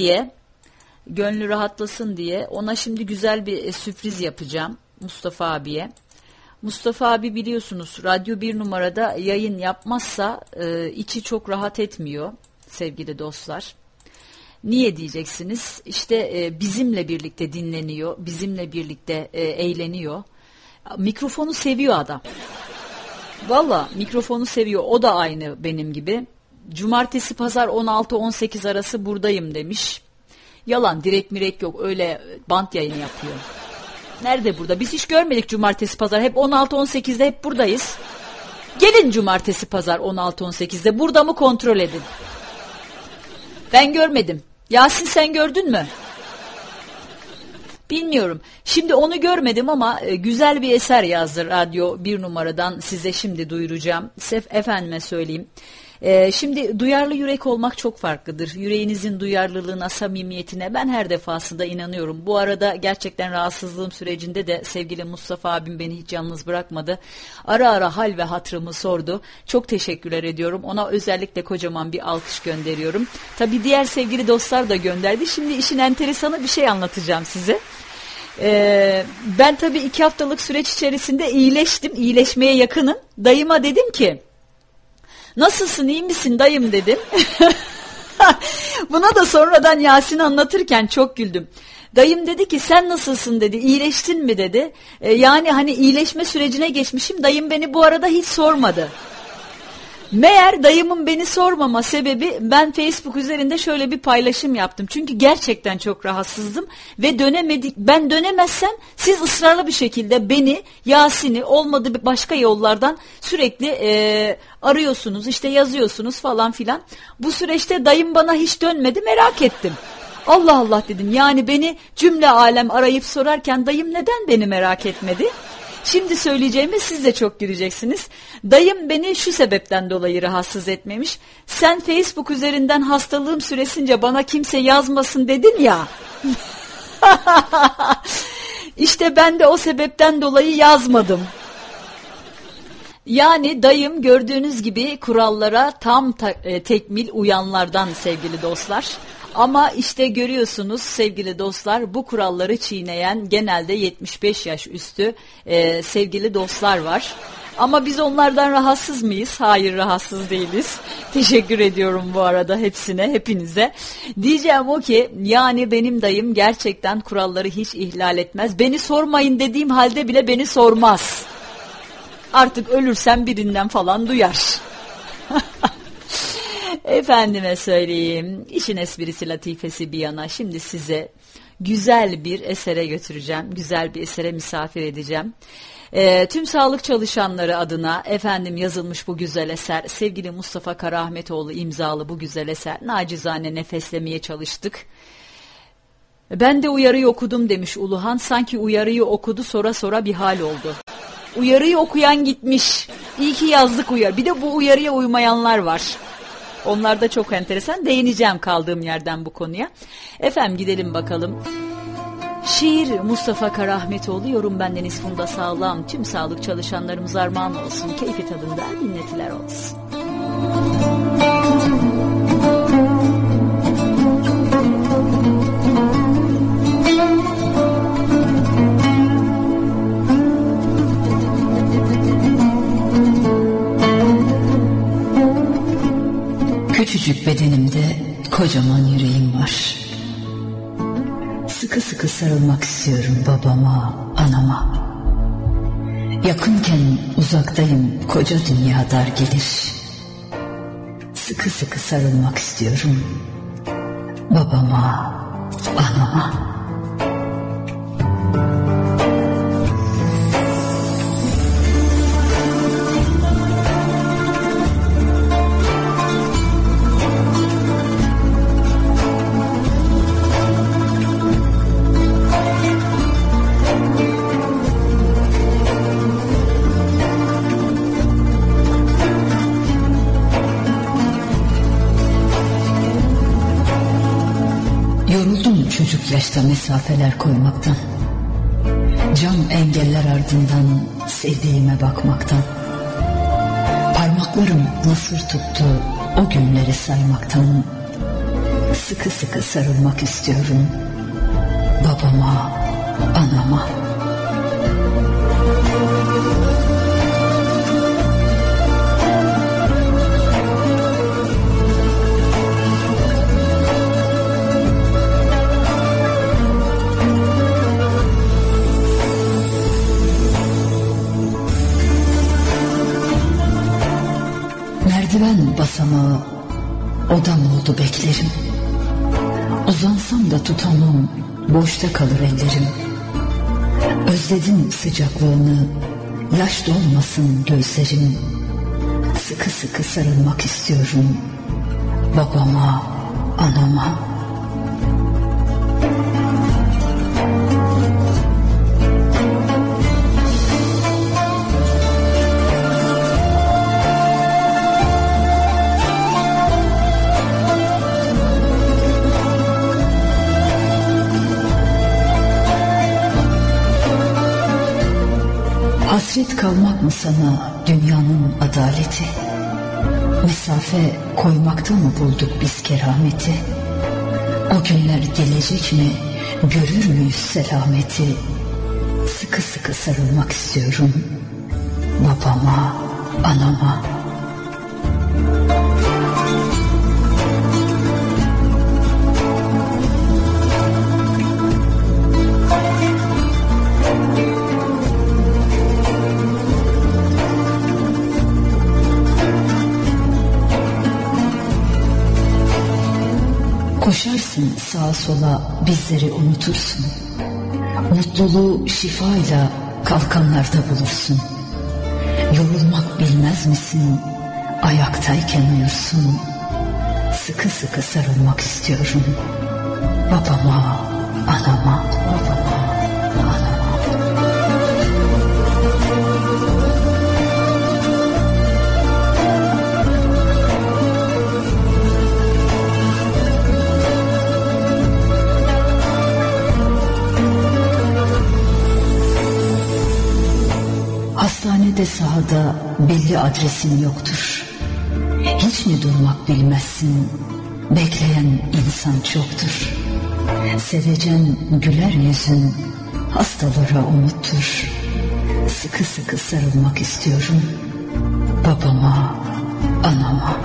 diye ona şimdi güzel bir sürpriz yapacağım Mustafa abiye. Mustafa abi biliyorsunuz Radyo 1 numarada yayın yapmazsa içi çok rahat etmiyor sevgili dostlar. Niye diyeceksiniz? İşte bizimle birlikte dinleniyor, bizimle birlikte eğleniyor. Mikrofonu seviyor adam. Valla mikrofonu seviyor. O da aynı benim gibi. Cumartesi pazar 16-18 arası buradayım demiş. Yalan, direkt mirek yok. Öyle bant yayını yapıyor. Nerede burada? Biz hiç görmedik cumartesi pazar. Hep 16-18'de hep buradayız. Gelin cumartesi pazar 16-18'de. Burada mı kontrol edin. Ben görmedim. Yasin sen gördün mü? Bilmiyorum. Şimdi onu görmedim ama güzel bir eser yazdı Radyo 1 numaradan, size şimdi duyuracağım. Efendime söyleyeyim. Şimdi duyarlı yürek olmak çok farklıdır. Yüreğinizin duyarlılığına, samimiyetine ben her defasında inanıyorum. Bu arada gerçekten rahatsızlığım sürecinde de sevgili Mustafa abim beni hiç yalnız bırakmadı. Ara ara hal ve hatırımı sordu. Çok teşekkürler ediyorum. Ona özellikle kocaman bir alkış gönderiyorum. Tabii diğer sevgili dostlar da gönderdi. Şimdi işin enteresanı bir şey anlatacağım size. Ben tabii 2 haftalık süreç içerisinde iyileştim. İyileşmeye yakınım. Dayıma dedim ki, nasılsın, iyi misin dayım dedim. Buna da sonradan Yasin anlatırken çok güldüm. Dayım dedi ki sen nasılsın dedi, iyileştin mi dedi. Yani hani iyileşme sürecine geçmişim, dayım beni bu arada hiç sormadı. Meğer dayımın beni sormama sebebi, ben Facebook üzerinde şöyle bir paylaşım yaptım. Çünkü gerçekten çok rahatsızdım ve dönemedik. Ben dönemezsem siz ısrarlı bir şekilde beni, Yasin'i olmadı başka yollardan sürekli arıyorsunuz, işte yazıyorsunuz falan filan. Bu süreçte dayım bana hiç dönmedi, merak ettim. Allah Allah dedim, yani beni cümle alem arayıp sorarken dayım neden beni merak etmedi? Şimdi söyleyeceğimi siz de çok güleceksiniz. Dayım beni şu sebepten dolayı rahatsız etmemiş. Sen Facebook üzerinden hastalığım süresince bana kimse yazmasın dedin ya. İşte ben de o sebepten dolayı yazmadım. Yani dayım gördüğünüz gibi kurallara tam tekmil uyanlardan sevgili dostlar. Ama işte görüyorsunuz sevgili dostlar, bu kuralları çiğneyen genelde 75 yaş üstü sevgili dostlar var. Ama biz onlardan rahatsız mıyız? Hayır, rahatsız değiliz. Teşekkür ediyorum bu arada hepsine, hepinize. Diyeceğim o ki, yani benim dayım gerçekten kuralları hiç ihlal etmez. Beni sormayın dediğim halde bile beni sormaz. Artık ölürsem birinden falan duyar. Efendime söyleyeyim, işin esprisi latifesi bir yana, şimdi size güzel bir esere götüreceğim, güzel bir esere misafir edeceğim. Tüm sağlık çalışanları adına efendim yazılmış bu güzel eser, sevgili Mustafa Karahmetoğlu imzalı bu güzel eser, nacizane nefeslemeye çalıştık. Ben de uyarıyı okudum demiş Uluhan, sanki uyarıyı okudu sonra sonra bir hal oldu. Uyarıyı okuyan gitmiş, iyi ki yazdık uyarı, bir de bu uyarıya uymayanlar var. Onlar da çok enteresan. Değineceğim kaldığım yerden bu konuya. Efendim gidelim bakalım. Şiir Mustafa Karahmetoğlu, yorum bendeniz Funda Sağlam. Tüm sağlık çalışanlarımız armağan olsun. Keyfi tadında minnetiler olsun. Küçücük bedenimde kocaman yüreğim var. Sıkı sıkı sarılmak istiyorum babama, anama. Yakınken uzaktayım, koca dünya dar gelir. Sıkı sıkı sarılmak istiyorum babama, anama. Çocuk yaşta mesafeler koymaktan, cam engeller ardından sevdiğime bakmaktan, parmaklarım nasır tuttu o günleri saymaktan, sıkı sıkı sarılmak istiyorum babama, anama. Merdiven basamağı odam oldu beklerim. Uzansam da tutamam, boşta kalır ellerim. Özledim sıcaklığını, yaş dolmasın gözlerim. Sıkı sıkı sarılmak istiyorum babama, anama. Hasret kalmak mı sana dünyanın adaleti? Mesafe koymakta mı bulduk biz kerameti? O günler gelecek mi, görür müyüz selameti? Sıkı sıkı sarılmak istiyorum babama, anama. Koşarsın sağa sola, bizleri unutursun. Mutluluğu şifayla kalkanlarda bulursun. Yorulmak bilmez misin, ayaktayken uyursun. Sıkı sıkı sarılmak istiyorum babama, anama, babama, anama. Hastanede sahada belli adresin yoktur. Hiç mi durmak bilmezsin, bekleyen insan çoktur. Sevecen güler yüzün, hastalara umuttur. Sıkı sıkı sarılmak istiyorum babama, anama.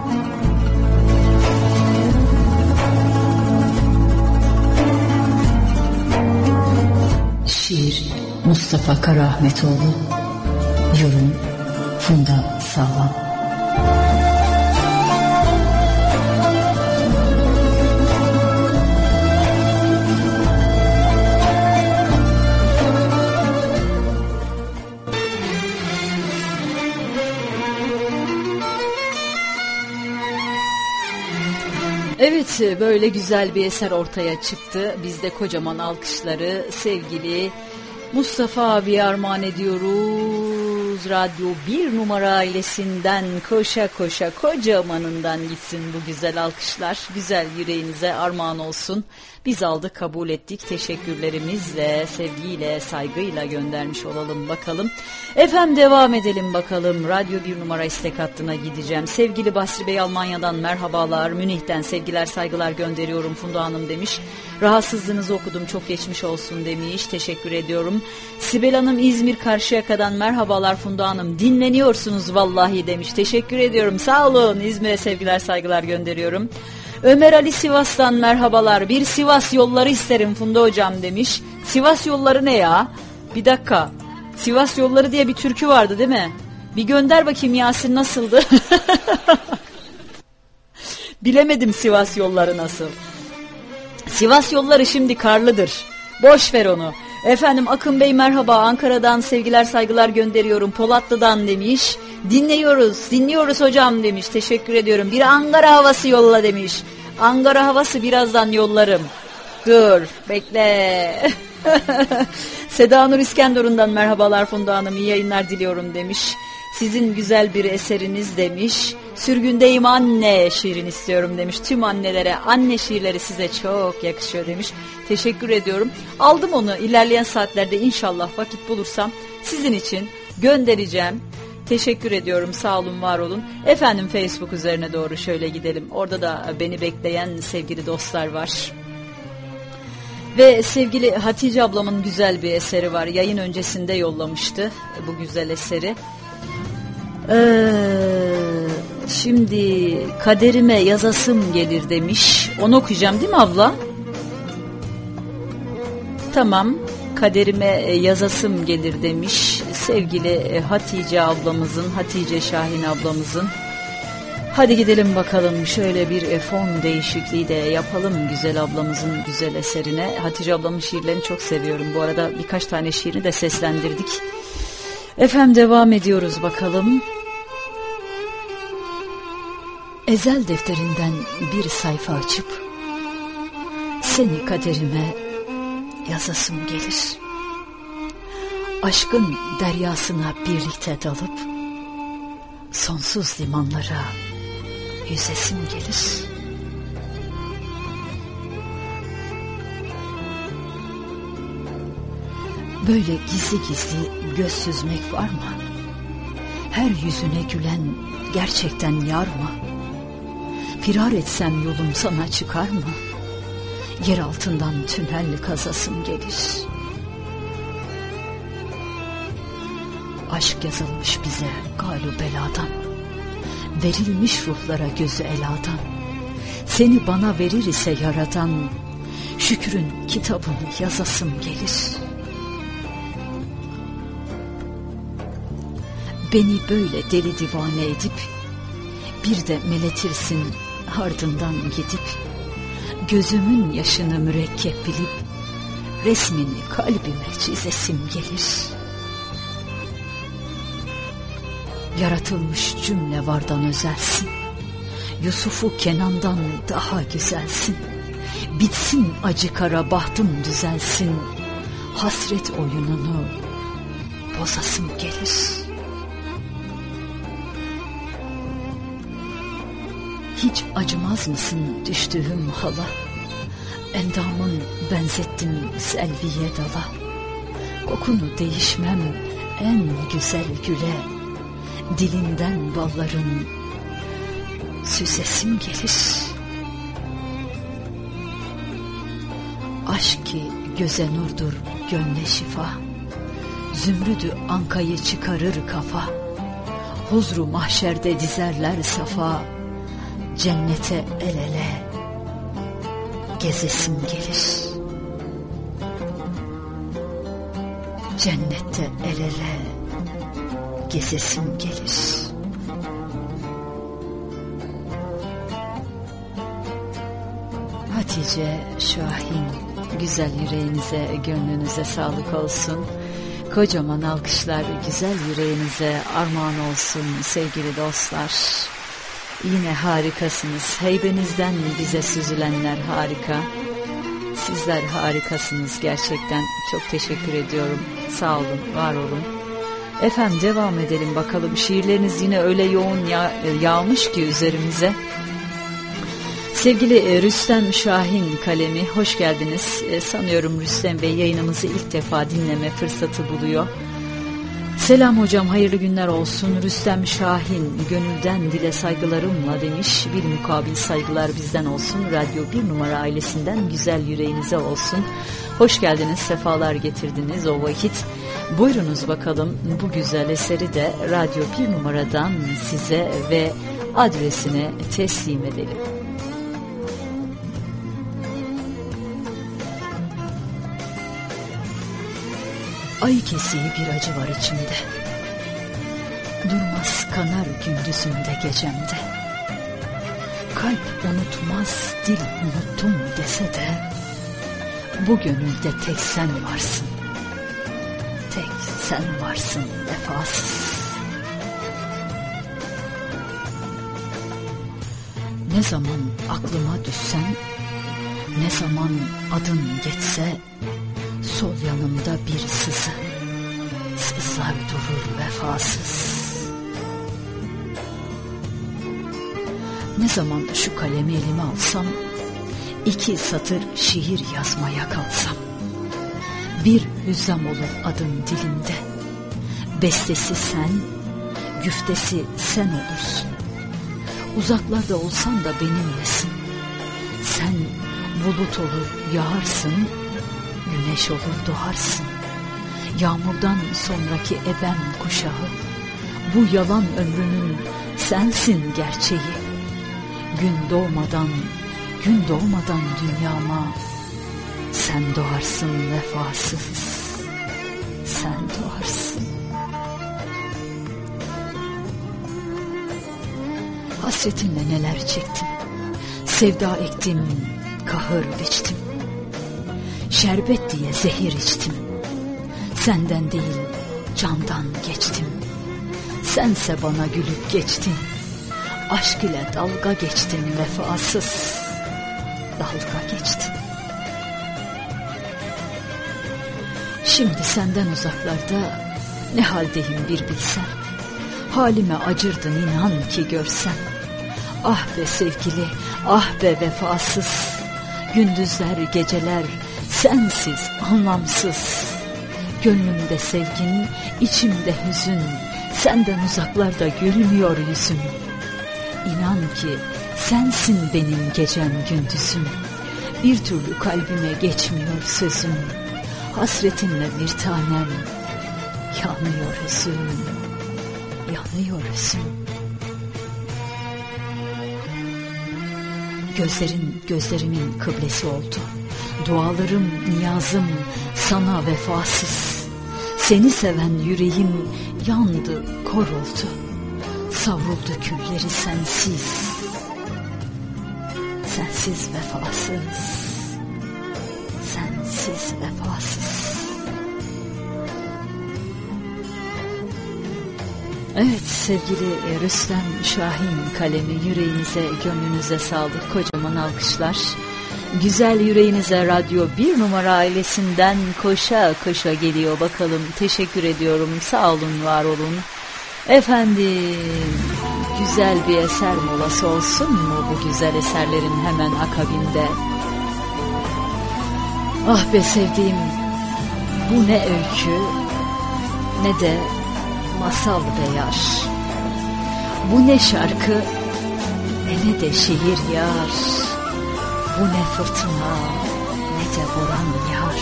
Şiir Mustafa Karahmetoğlu. Yorum Funda Sağlam. Evet, böyle güzel bir eser ortaya çıktı. Biz de kocaman alkışları sevgili Mustafa abi armağan ediyoruz. Radyo 1 numara ailesinden koşa koşa kocamanından gitsin bu güzel alkışlar. Güzel yüreğinize armağan olsun. Biz aldık, kabul ettik. Teşekkürlerimizle, sevgiyle, saygıyla göndermiş olalım bakalım. Efendim devam edelim bakalım. Radyo 1 numara istek hattına gideceğim. Sevgili Basri Bey Almanya'dan merhabalar. Münih'ten sevgiler, saygılar gönderiyorum Funda Hanım demiş. Rahatsızlığınızı okudum, çok geçmiş olsun demiş. Teşekkür ediyorum. Sibel Hanım İzmir Karşıyaka'dan merhabalar Funda Hanım. Dinleniyorsunuz vallahi demiş. Teşekkür ediyorum. Sağ olun. İzmir'e sevgiler saygılar gönderiyorum. Ömer Ali Sivas'tan merhabalar. Bir Sivas yolları isterim Funda hocam demiş. Sivas yolları ne ya? Bir dakika. Sivas yolları diye bir türkü vardı değil mi? Bir gönder bakayım Yasin, nasıldı? Bilemedim Sivas yolları nasıl. Sivas yolları şimdi karlıdır. Boş ver onu. Efendim Akın Bey merhaba, Ankara'dan sevgiler saygılar gönderiyorum. Polatlı'dan demiş. Dinliyoruz hocam demiş. Teşekkür ediyorum. Bir Ankara havası yolla demiş. Ankara havası birazdan yollarım. Dur bekle. Seda Nur İskenderun'dan merhabalar Funda Hanım, iyi yayınlar diliyorum demiş. Sizin güzel bir eseriniz demiş. Sürgündeyim anne şiirini istiyorum demiş. Tüm annelere anne şiirleri size çok yakışıyor demiş. Teşekkür ediyorum. Aldım onu, ilerleyen saatlerde inşallah vakit bulursam sizin için göndereceğim. Teşekkür ediyorum, sağ olun, var olun. Efendim Facebook üzerine doğru şöyle gidelim. Orada da beni bekleyen sevgili dostlar var. Ve sevgili Hatice ablamın güzel bir eseri var. Yayın öncesinde yollamıştı bu güzel eseri. Şimdi kaderime yazasım gelir demiş. Onu okuyacağım değil mi abla? Tamam. Kaderime yazasım gelir demiş. Sevgili Hatice ablamızın, Hatice Şahin ablamızın. Hadi gidelim bakalım, şöyle bir fon değişikliği de yapalım güzel ablamızın güzel eserine. Hatice ablamın şiirlerini çok seviyorum. Bu arada birkaç tane şiirini de seslendirdik. Efendim devam ediyoruz bakalım. Ezel defterinden bir sayfa açıp seni kaderime yazasım gelir. Aşkın deryasına birlikte dalıp sonsuz limanlara yüzesim gelir. Böyle gizli gizli göz süzmek var mı? Her yüzüne gülen gerçekten yar mı? Firar etsem yolum sana çıkar mı? Yer altından tünel kazasım gelir. Aşk yazılmış bize galu beladan, verilmiş ruhlara gözü eladan. Seni bana verir ise yaradan, şükrün kitabını yazasım gelir. Beni böyle deli divane edip bir de meletirsin ardından gidip, gözümün yaşını mürekkep bilip resmini kalbime çizesim gelir. Yaratılmış cümle vardan özelsin, Yusuf'u Kenan'dan daha güzelsin. Bitsin acı kara bahtım düzelsin, hasret oyununu bozasım gelir. Hiç acımaz mısın düştüğüm hala? Endamın benzettim selviye dala. Kokunu değişmem en güzel güle, dilinden balların süzesim gelir. Aşk ki göze nurdur, gönle şifa. Zümrüdü ankayı çıkarır kafa. Huzru mahşerde dizerler safa. Cennete el ele gezesim gelir. Cennette el ele gezesim gelir. Hatice Şahin, güzel yüreğinize, gönlünüze sağlık olsun. Kocaman alkışlar güzel yüreğinize armağan olsun sevgili dostlar. Yine harikasınız. Heybenizden bize süzülenler harika. Sizler harikasınız gerçekten. Çok teşekkür ediyorum. Sağ olun, var olun. Efendim devam edelim bakalım. Şiirleriniz yine öyle yoğun yağmış ki üzerimize. Sevgili Rüstem Şahin kalemi, hoş geldiniz. Sanıyorum Rüstem Bey yayınımızı ilk defa dinleme fırsatı buluyor. Selam hocam, hayırlı günler olsun. Rüstem Şahin, gönülden dile saygılarımla demiş. Bir mukabil saygılar bizden olsun. Radyo 1 numara ailesinden güzel yüreğinize olsun. Hoş geldiniz, sefalar getirdiniz o vakit. Buyurunuz bakalım, bu güzel eseri de Radyo 1 numaradan size ve adresine teslim edelim. Ay kesiği bir acı var içimde. Durmaz kanar gündüzümde gecemde. Kalp unutmaz, dil unuttum dese de, bu gönülde tek sen varsın. Tek sen varsın vefasız. Ne zaman aklıma düşsen, ne zaman adın geçse, sol yanımda bir sızı, sızlar durur vefasız. Ne zaman şu kalemi elime alsam, 2 satır şiir yazmaya kalsam, bir hüzzam olur adın dilimde. Bestesi sen, güftesi sen olursun. Uzaklarda olsan da benimlesin. Sen bulut olur yağarsın, güneş olur doğarsın. Yağmurdan sonraki ebem kuşağı, bu yalan ömrünün sensin gerçeği. Gün doğmadan dünyama sen doğarsın vefasız, sen doğarsın. Hasretinle neler çektim, sevda ektim, kahır biçtim. Şerbet diye zehir içtim, senden değil candan geçtim. Sense bana gülüp geçtin, aşk ile dalga geçtim vefasız, dalga geçtim. Şimdi senden uzaklarda ne haldeyim bir bilsen. Halime acırdın inan ki görsen. Ah be sevgili, ah be vefasız. Gündüzler geceler sensiz anlamsız. Gönlümde sevgin, içimde hüzün. Senden uzaklarda gülmüyor yüzün. İnan ki sensin benim gecem gündüzüm. Bir türlü kalbime geçmiyor sözün. Hasretinle bir tanem yanıyor hüzün, yanıyor hüzün. Gözlerin gözlerimin kıblesi oldu. Dualarım, niyazım sana vefasız. Seni seven yüreğim yandı, kor oldu. Savruldu külleri sensiz. Sensiz vefasız. Sensiz vefasız. Evet sevgili Rüstem Şahin kalemi, yüreğinize, gönlünüze sağlık, kocaman alkışlar. Güzel yüreğinize Radyo 1 numara ailesinden koşa koşa geliyor bakalım. Teşekkür ediyorum, sağ olun, var olun. Efendim, güzel bir eser molası olsun mu bu güzel eserlerin hemen akabinde? Ah be sevdiğim, bu ne öykü ne de masal be yar. Bu ne şarkı ne de şiir yar. Bu ne fırtına ne de boran yar.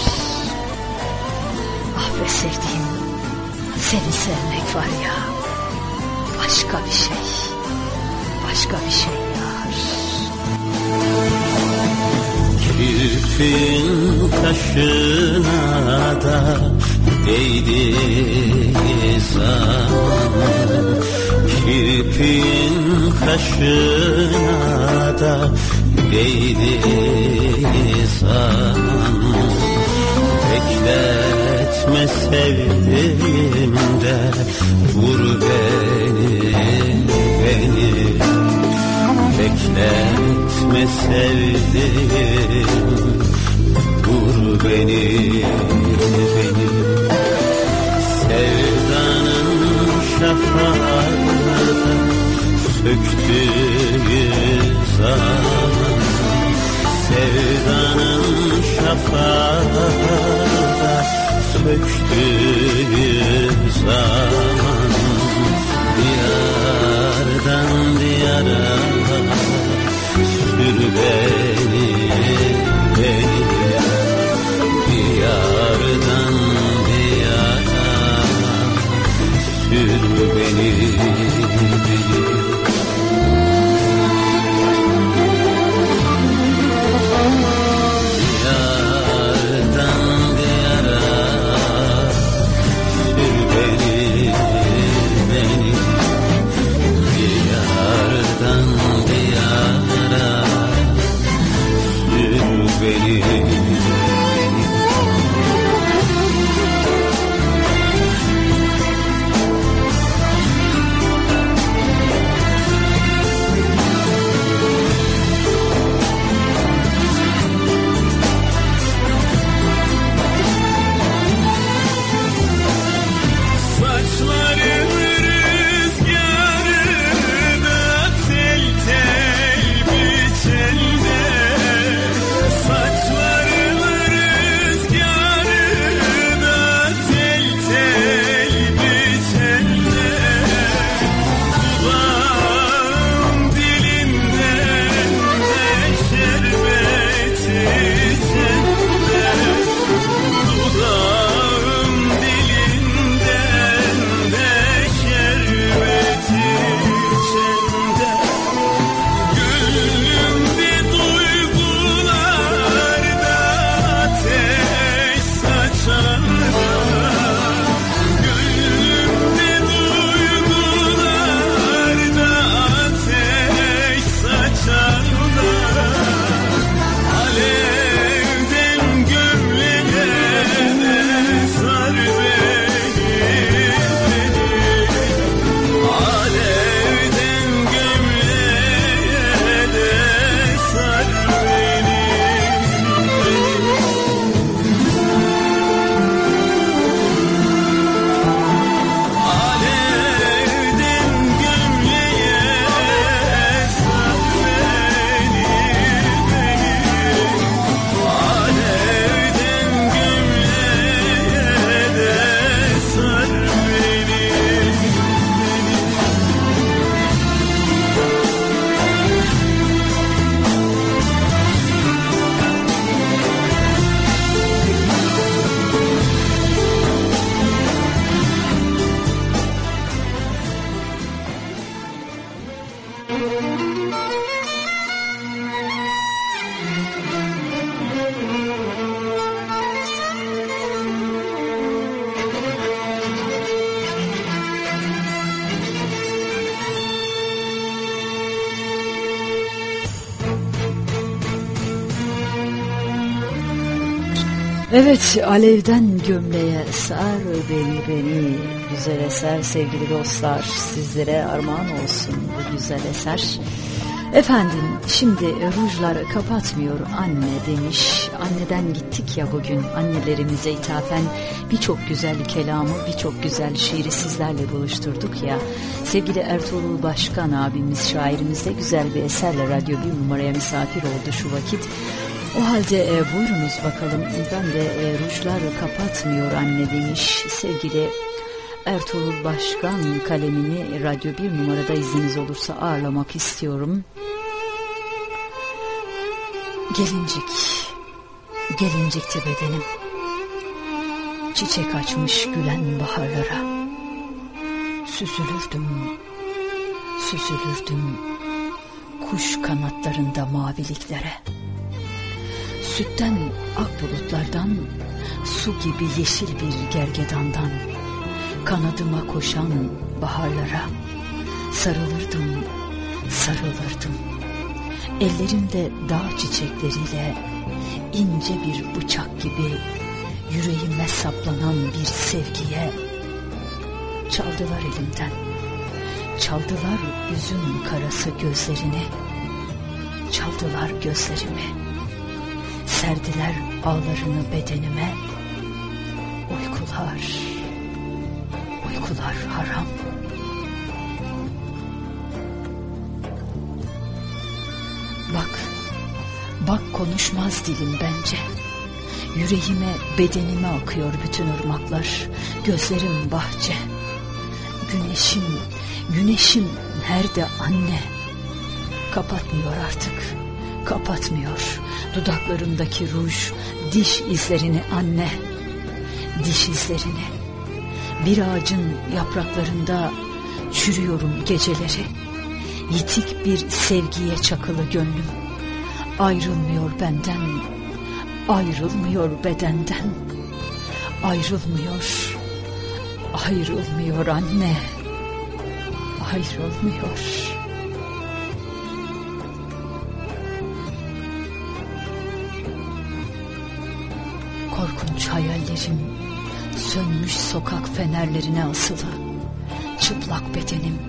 Ah be sevdiğim, seni sevmek var ya, başka bir şey, başka bir şey yar. Kirpin kaşına da değdi zaman. Kirpin kaşına da değdi zaman. Bekletme sevdim de vur beni, beni. Bekletme sevdim, vur beni, beni. Sevdanın şafağında söktüğü zaman. Sevdanın şafağında söktüğüm zaman diyardan diyara sür beni, beni diyardan diyara sür beni, Evet, alevden gömleğe sar beni güzel eser sevgili dostlar, sizlere armağan olsun bu güzel eser. Efendim, şimdi rujları kapatmıyor anne demiş. Anneden gittik ya bugün, annelerimize ithafen birçok güzel kelamı, birçok güzel şiiri sizlerle buluşturduk ya. Sevgili Ertuğrul Başkan abimiz, şairimiz de güzel bir eserle Radyo 1 numaraya misafir oldu şu vakit. O halde buyurunuz bakalım. Ben de rujlar kapatmıyor anne demiş sevgili Ertuğrul Başkan kalemini Radyo 1 numarada izniniz olursa ağırlamak istiyorum. Gelincikti bedenim, çiçek açmış gülen baharlara. Süzülürdüm kuş kanatlarında maviliklere. Sütten ak bulutlardan, su gibi yeşil bir gergedandan, kanadıma koşan baharlara sarılırdım. Ellerimde dağ çiçekleriyle ince bir bıçak gibi yüreğime saplanan bir sevgiye. Çaldılar elimden, çaldılar yüzün karası gözlerini, çaldılar gözlerimi. Serdiler ağlarını bedenime. Uykular haram. Bak konuşmaz dilim bence. Yüreğime, bedenime akıyor bütün ırmaklar. Gözlerim bahçe. Güneşim nerede anne? Kapatmıyor artık, kapatmıyor. Dudaklarımdaki ruj, diş izlerini anne. Diş izlerini. Bir ağacın yapraklarında çürüyorum geceleri. Yitik bir sevgiye çakılı gönlüm. Ayrılmıyor benden, ayrılmıyor bedenden. Ayrılmıyor anne. Ayrılmıyor. Korkunç hayallerim sönmüş sokak fenerlerine asılı. Çıplak bedenim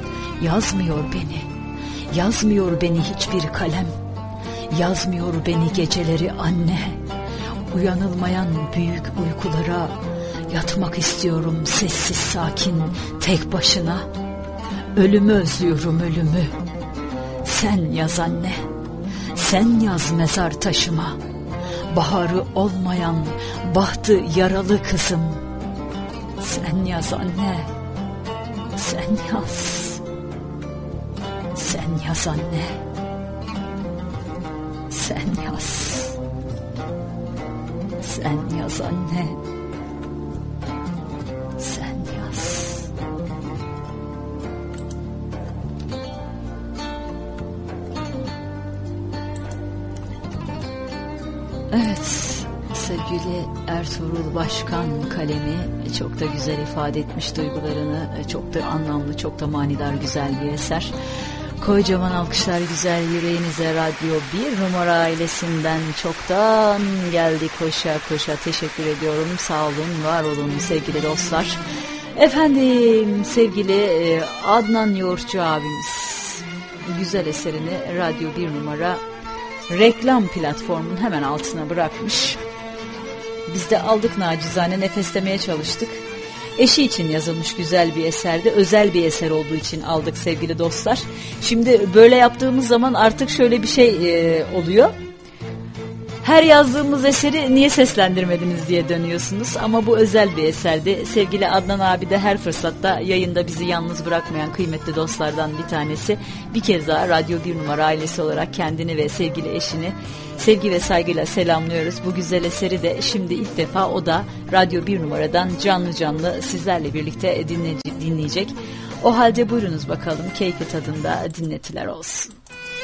yazmıyor beni hiçbir kalem. Yazmıyor beni geceleri anne. Uyanılmayan büyük uykulara yatmak istiyorum sessiz sakin tek başına. Ölümü özlüyorum, ölümü. Sen yaz anne, sen yaz mezar taşıma. Baharı olmayan bahtı yaralı kızım. Sen yaz anne, sen yaz. Sen yaz anne, sen yaz. Sen yaz anne, sen yaz. Evet, sevgili Ertuğrul Başkan kalemi çok da güzel ifade etmiş duygularını. Çok da anlamlı, çok da manidar, güzel bir eser. Kocaman alkışlar güzel yüreğinize. Radyo 1 numara ailesinden çoktan geldi koşa koşa. Teşekkür ediyorum. Sağ olun, var olun sevgili dostlar. Efendim, sevgili Adnan Yoğurtçu abimiz güzel eserini Radyo 1 numara reklam platformunun hemen altına bırakmış. Biz de aldık, nacizane nefeslemeye çalıştık. Eşi için yazılmış güzel bir eserdi. Özel bir eser olduğu için aldık sevgili dostlar. Şimdi böyle yaptığımız zaman artık şöyle bir şey oluyor. Her yazdığımız eseri niye seslendirmediniz diye dönüyorsunuz. Ama bu özel bir eserdi. Sevgili Adnan abi de her fırsatta yayında bizi yalnız bırakmayan kıymetli dostlardan bir tanesi. Bir kez daha Radyo 1 numara ailesi olarak kendini ve sevgili eşini sevgi ve saygıyla selamlıyoruz. Bu güzel eseri de şimdi ilk defa o da Radyo 1 numaradan canlı canlı sizlerle birlikte dinleyecek. O halde buyurunuz bakalım, keyfi tadında dinletiler olsun.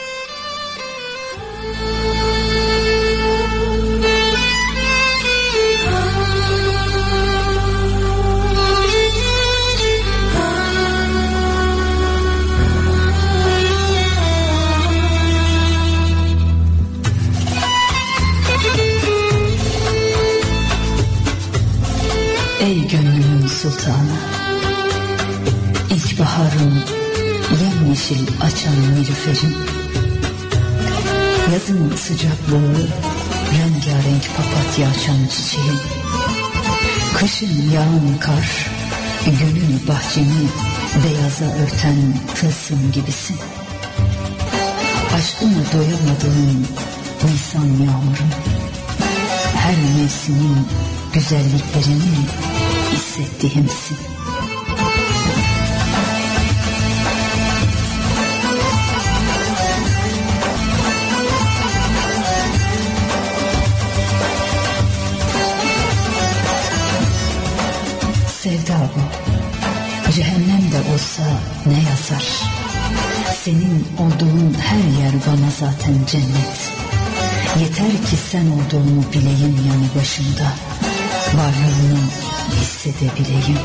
Ey gönlümün sultanı, İlkbaharın yemyeşil açan nilüferim, yazın sıcaklığı rengarenk papatya açan çiçeğim, kışın yağan kar, gönül bahçemi beyaza örten tılsım gibisin. Aşkına doyamadığım Nisan yağmurum, her mevsimin güzelliklerini hissettiğimsin. Sevda bu, cehennem de olsa ne yazar? Senin olduğun her yer bana zaten cennet. Yeter ki sen olduğunu bileyim yanı başımda. Varlığını hissedebileyim.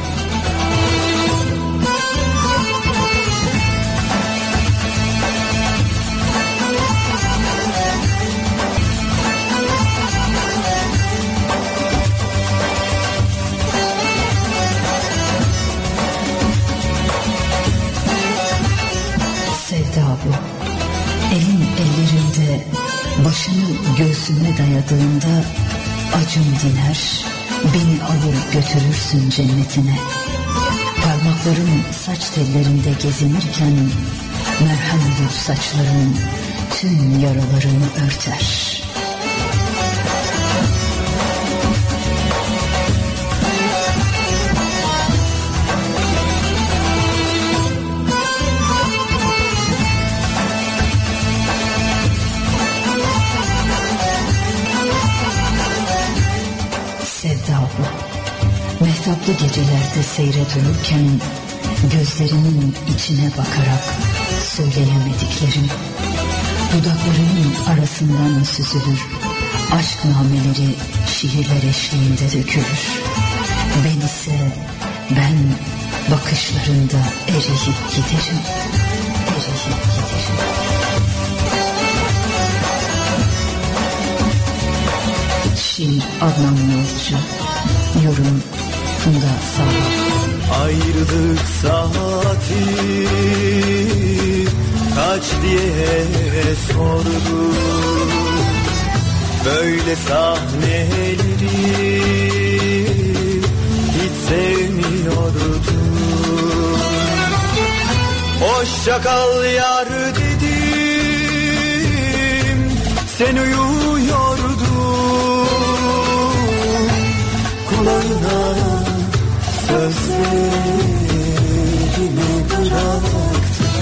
Sevda bu. Elin ellerinde, başını göğsüme dayadığında acım diner. Beni alır götürürsün cennetine. Parmakların saç tellerinde gezinirken merhem olur saçların tüm yaralarını örter. ızdıraplı gecelerde seyre dururken gözlerinin içine bakarak söyleyemediklerim dudaklarının arasından süzülür, aşk nameleri şiirler eşliğinde dökülür. Ben bakışlarında eriyip giderim, eriyip giderim. Şiir Adnan Yolcu, yorum Funda Sağlam. Ayrılık saati kaç diye sordum, böyle sahneleri hiç sevmiyordum. Hoşça kal yar dedim, sen uyuyordun, kulağına sözlerimi bıraktım.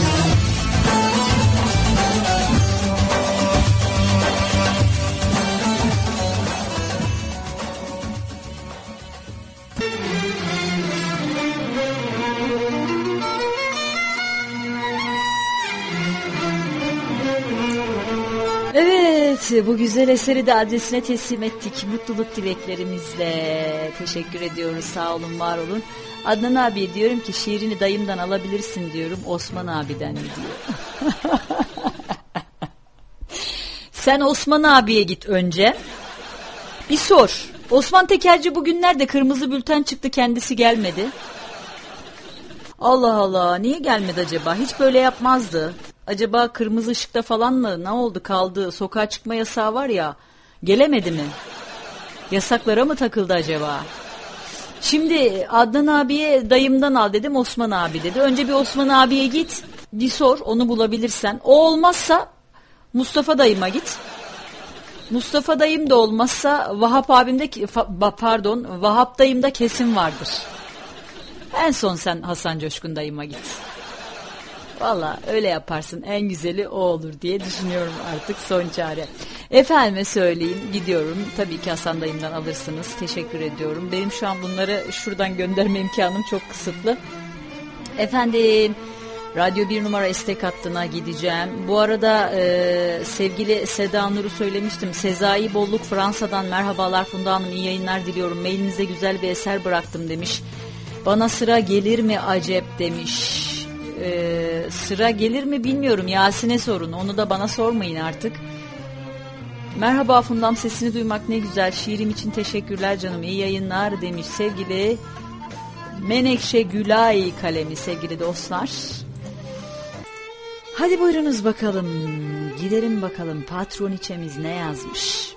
Evet, bu güzel eseri de adresine teslim ettik. Mutluluk dileklerimizle teşekkür ediyoruz. Sağ olun, var olun. Adnan abi diyorum ki şiirini dayımdan alabilirsin diyorum. Osman abiden diyor. Sen Osman abiye git önce. Bir sor. Osman Tekelci bugünlerde kırmızı bülten çıktı, kendisi gelmedi. Allah Allah, niye gelmedi acaba? Hiç böyle yapmazdı. Acaba kırmızı ışıkta falan mı? Ne oldu, kaldı? Sokağa çıkma yasağı var ya. Gelemedi mi? Yasaklara mı takıldı acaba? Şimdi Adnan abiye dayımdan al dedim, Osman abi dedi. Önce bir Osman abiye git. Bir sor, onu bulabilirsen. O olmazsa Mustafa dayıma git. Mustafa dayım da olmazsa Vahap dayımda kesin vardır. En son sen Hasan Coşkun dayıma git. Valla öyle yaparsın, en güzeli o olur diye düşünüyorum, artık son çare. Efendime söyleyeyim, gidiyorum. Tabii ki Hasan dayımdan alırsınız. Teşekkür ediyorum. Benim şu an bunları şuradan gönderme imkanım çok kısıtlı. Efendim, Radyo 1 numara istek hattına gideceğim. Bu arada sevgili Seda Nur'u söylemiştim. Sezai Bolluk Fransa'dan merhabalar Funda Hanım, iyi yayınlar diliyorum. Mailinize güzel bir eser bıraktım demiş. Bana sıra gelir mi acep demiş. Sıra gelir mi bilmiyorum, Yasin'e sorun, onu da bana sormayın artık. Merhaba Fundam, sesini duymak ne güzel, şiirim için teşekkürler canım, iyi yayınlar demiş sevgili Menekşe Gülay kalemi. Sevgili dostlar, hadi buyurunuz bakalım, gidelim bakalım patroniçemiz ne yazmış.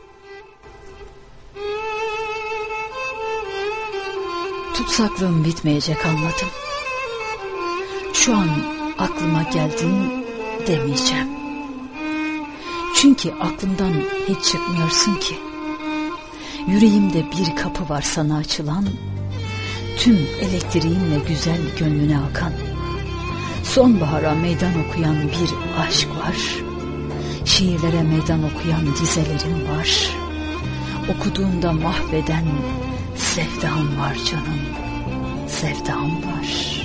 Tutsaklığım bitmeyecek, anladım. Şu an aklıma geldin demeyeceğim. Çünkü aklımdan hiç çıkmıyorsun ki. Yüreğimde bir kapı var sana açılan, tüm elektriğinle güzel gönlüne akan. Sonbahara meydan okuyan bir aşk var. Şiirlere meydan okuyan dizelerim var. Okuduğumda mahveden sevdam var canım, sevdam var.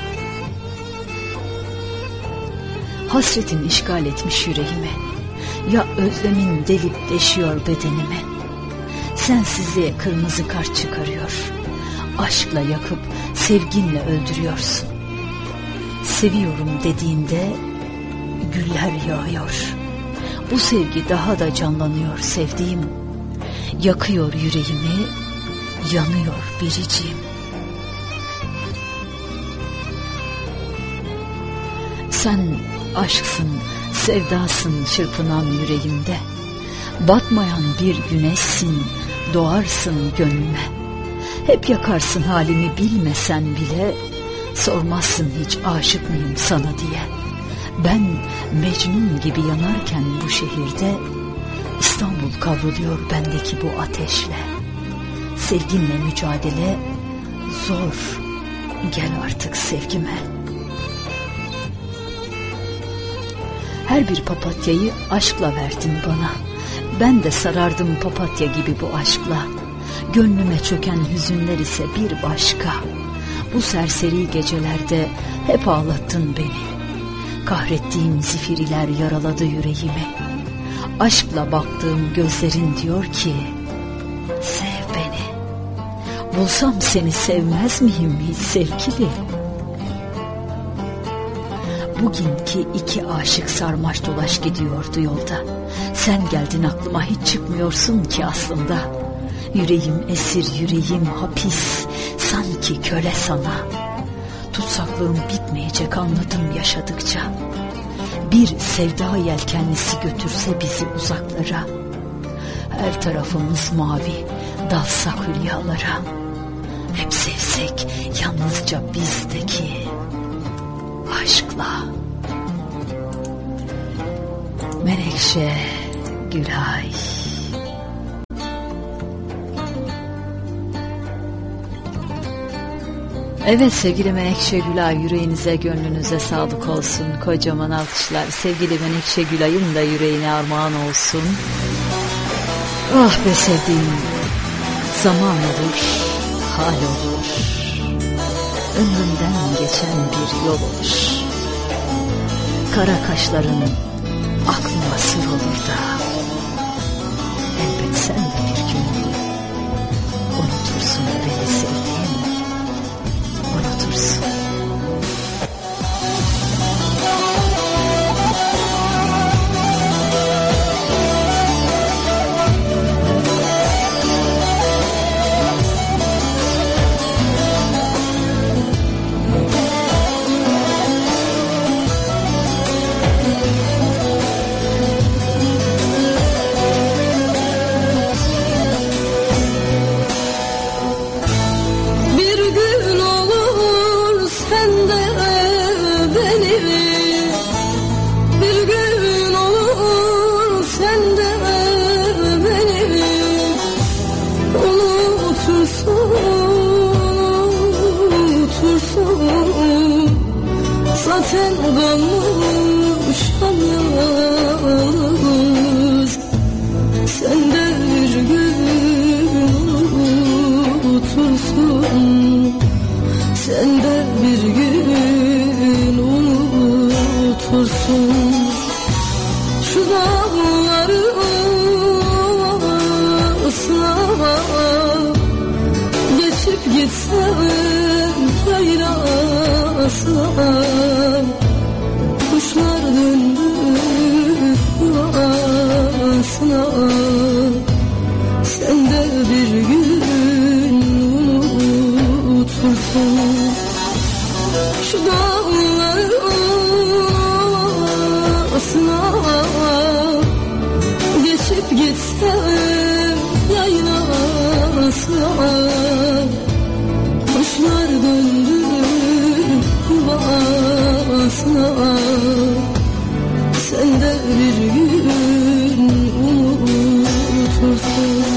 Hasretin işgal etmiş yüreğimi, ya özlemin delip deşiyor bedenimi. Sensizliğe kırmızı kart çıkarıyor, aşkla yakıp sevginle öldürüyorsun. Seviyorum dediğinde güller yağıyor, bu sevgi daha da canlanıyor sevdiğim. Yakıyor yüreğimi, yanıyor biriciğim. Sen aşksın, sevdasın çırpınan yüreğimde. Batmayan bir güneşsin, doğarsın gönlüme. Hep yakarsın halimi bilmesen bile, sormazsın hiç aşık mıyım sana diye. Ben Mecnun gibi yanarken bu şehirde, İstanbul kavruluyor bendeki bu ateşle. Sevginle mücadele zor, gel artık sevgime. Her bir papatyayı aşkla verdin bana. Ben de sarardım papatya gibi bu aşkla. Gönlüme çöken hüzünler ise bir başka. Bu serseri gecelerde hep ağlattın beni. Kahrettiğim zifiriler yaraladı yüreğimi. Aşkla baktığım gözlerin diyor ki, sev beni. Bulsam seni sevmez miyim hiç sevgili? Bugünkü iki aşık sarmaş dolaş gidiyordu yolda. Sen geldin aklıma, hiç çıkmıyorsun ki aslında. Yüreğim esir, yüreğim hapis, sanki köle sana. Tutsaklığım bitmeyecek anladım yaşadıkça. Bir sevda yelkenlisi götürse bizi uzaklara. Her tarafımız mavi, dalsak hülyalara. Hep sevsek yalnızca bizdeki aşkla. Menekşe Gülay. Evet sevgili Menekşe Gülay, yüreğinize gönlünüze sağlık olsun. Kocaman alkışlar sevgili Menekşe Gülay'ın da yüreğine armağan olsun. Ah be sevdiğim, zaman olur, hal olur, ömrümden geçen bir yol olur. Kara kaşların aklıma sır olur da, elbet sen de bir gün unutursun beni sevdiğim, unutursun. Zaten kalmışam yalnız, sen de bir gün unutursun, sen de bir gün unutursun. Şu dağları ıslah, geçip gitsem yayrasına, kuşlar döndü yuvasına, sen de bir gün unutursun. Şu dağları ıslah, geçip gitsem yayrasına, kuşlar döndü yuvasına, sen de bir gün unutursun.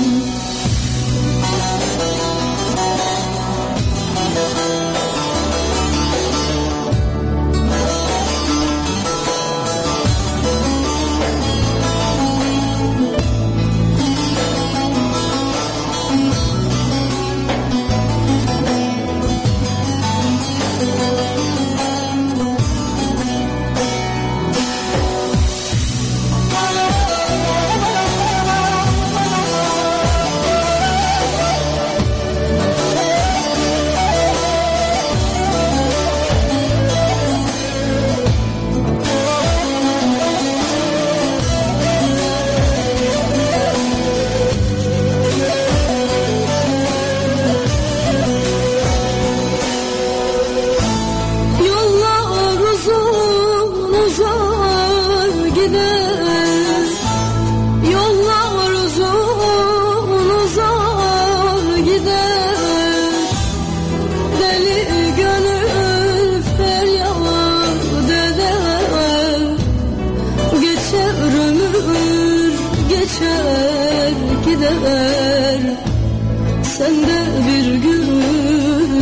Sen de bir gün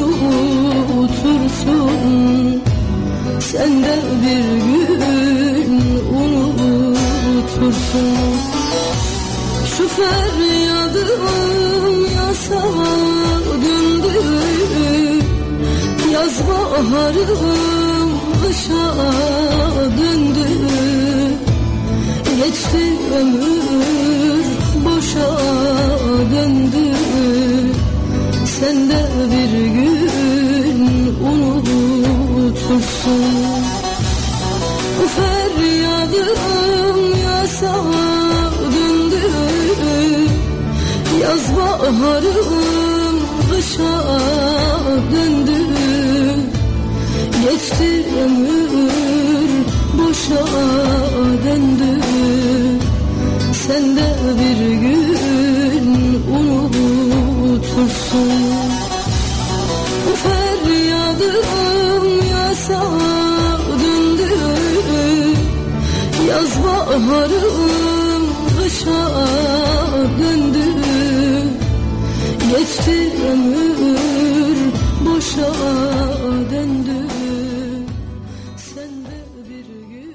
unutursun, sen de bir gün unutursun. Şu feryadım yasa döndü. Yaz baharım kışa döndü. Geçti ömür boşa döndü. Sen de bir gün unutursun. Feryadım yasa döndü. Yaz baharım kışa döndü. Geçti ömür boşa döndü. Sen de bir gün unutursun. Feryadım yasa döndü. Yaz baharım kışa döndü. Geçti ömür boşa döndü. Sen de bir gün.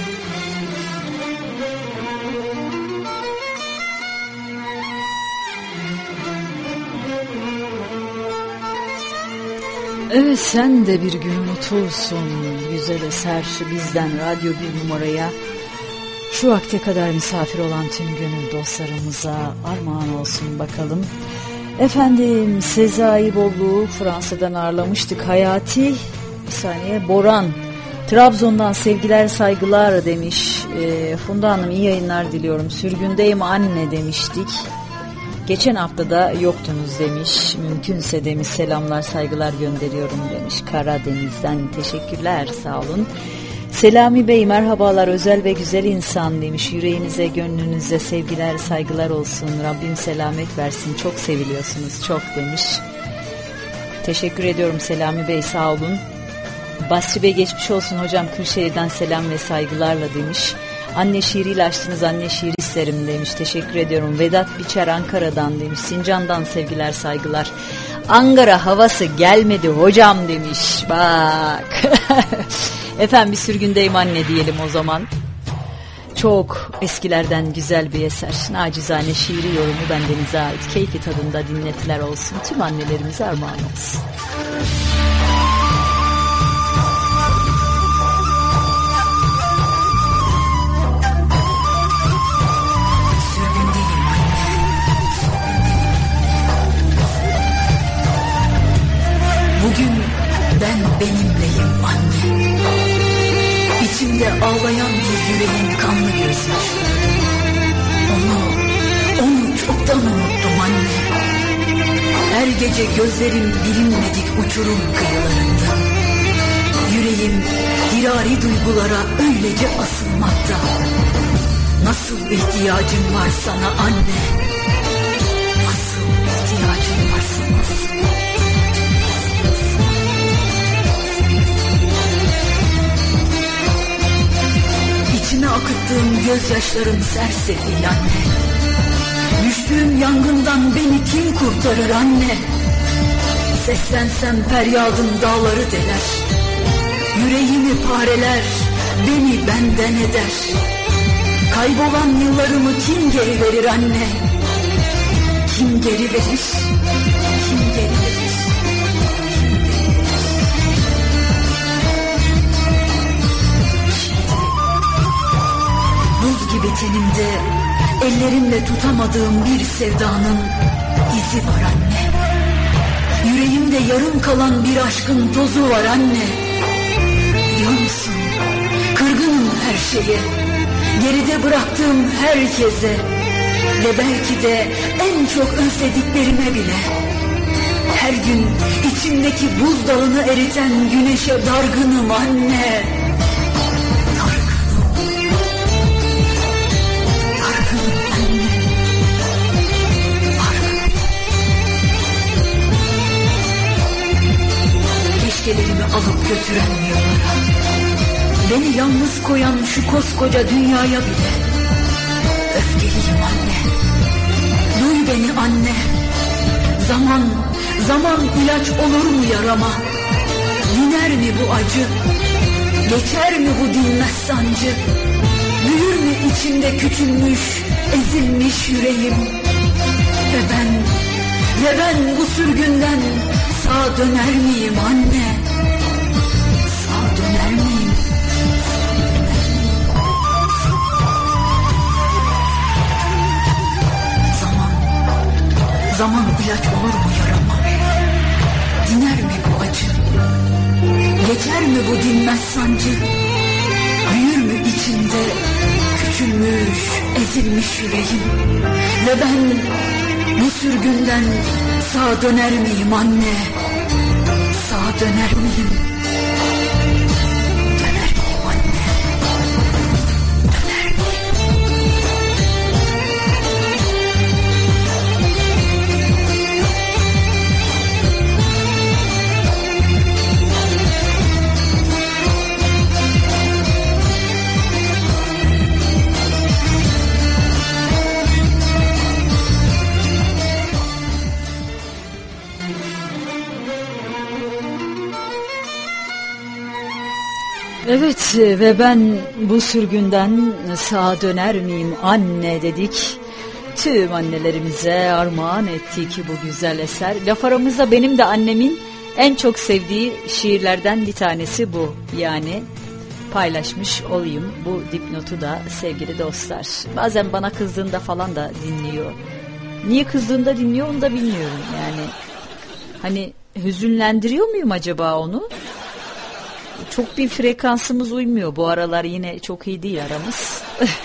Evet, sen de bir gün unutursun. Güzel eser bizden Radyo 1 numaraya. Şu vakte kadar misafir olan tüm gönül dostlarımıza armağan olsun bakalım. Efendim, Sezai Bollu'yu Fransa'dan ağırlamıştık. Hayati, bir saniye, Boran Trabzon'dan sevgiler saygılar demiş. Funda Hanım iyi yayınlar diliyorum. Sürgündeyim anne demiştik. Geçen hafta da yoktunuz demiş. Mümkünse demiş selamlar saygılar gönderiyorum demiş. Karadeniz'den teşekkürler, sağ olun. Selami Bey merhabalar, özel ve güzel insan demiş. Yüreğinize gönlünüze sevgiler saygılar olsun. Rabbim selamet versin, çok seviliyorsunuz çok demiş. Teşekkür ediyorum Selami Bey, sağ olun. Basri Bey geçmiş olsun hocam, Kırşehir'den selam ve saygılarla demiş. Anne şiiriyle açtınız, anne şiiri isterim demiş. Teşekkür ediyorum. Vedat Biçer Ankara'dan demiş. Sincan'dan sevgiler saygılar. Ankara havası gelmedi hocam demiş. Bak. Efendim bir sürgündeyim anne diyelim o zaman. Çok eskilerden güzel bir eser. Nacizane şiiri yorumu bendenize ait. Keyfi tadında dinletiler olsun. Tüm annelerimize armağan olsun. Bugün ben benimleyim anne. İçimde ağlayan bir yüreğin kanlı gözler. Onu çoktan unuttum anne. Her gece gözlerim bilinmedik uçurum kıyılarında. Yüreğim dirari duygulara öylece asılmakta. Nasıl ihtiyacım var sana anne. Nasıl ihtiyacım var sana. İçime akıttığım gözyaşlarım sersefil anne. Düştüğüm yangından beni kim kurtarır anne? Seslensem feryadım dağları deler. Yüreğimi pareler, beni benden eder. Kaybolan yıllarımı kim geri verir anne? Kim geri verir? Kim geri verir? Buz gibi tenimde, ellerimle tutamadığım bir sevdanın izi var anne. Yüreğimde yarım kalan bir aşkın tozu var anne. Biliyor musun? Kırgınım her şeye, geride bıraktığım herkese ve belki de en çok özlediklerime bile. Her gün içimdeki buzdağını eriten güneşe dargınım anne. Keşkelerimi alıp götüren yollara, beni yalnız koyan şu koskoca dünyaya bile öfkeliyim anne. Duy beni anne. Zaman ilaç olur mu yarama? Diner mi bu acı? Geçer mi bu dinmez sancı? Büyür mü içimde küçülmüş, ezilmiş yüreğim? Ve Ve ben bu sürgünden sağ döner miyim anne? Sağ döner miyim? Zaman ilaç olur mu yarama? Diner mi bu acı? Geçer mi bu dinmez sancı? Büyür mü içinde küçülmüş, ezilmiş yüreğim? Ve ben bu sürgünden sağ döner miyim anne? Sağ döner miyim? Döner miyim anne? Döner miyim? Evet ve ben bu sürgünden sağa döner miyim anne dedik. Tüm annelerimize armağan ettik bu güzel eser. Laf aramızda benim de annemin en çok sevdiği şiirlerden bir tanesi bu. Yani paylaşmış olayım bu dipnotu da sevgili dostlar. Bazen bana kızdığında falan da dinliyor. Niye kızdığında dinliyor onu da bilmiyorum yani. Hani hüzünlendiriyor muyum acaba onu? Çok bir frekansımız uymuyor. Bu aralar yine çok iyi değil aramız.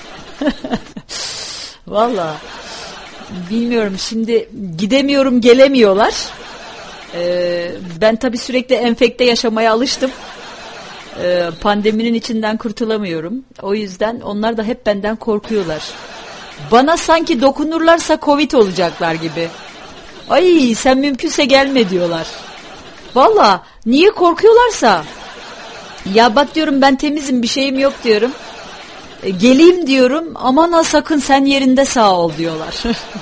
Vallahi bilmiyorum, şimdi gidemiyorum, gelemiyorlar. Ben tabii sürekli enfekte yaşamaya alıştım. Pandeminin içinden kurtulamıyorum. O yüzden onlar da hep benden korkuyorlar. Bana sanki dokunurlarsa Covid olacaklar gibi. Ay sen mümkünse gelme diyorlar. Vallahi niye korkuyorlarsa. Ya bak diyorum, ben temizim, bir şeyim yok diyorum. Geleyim diyorum, aman ha sakın sen yerinde sağ ol diyorlar.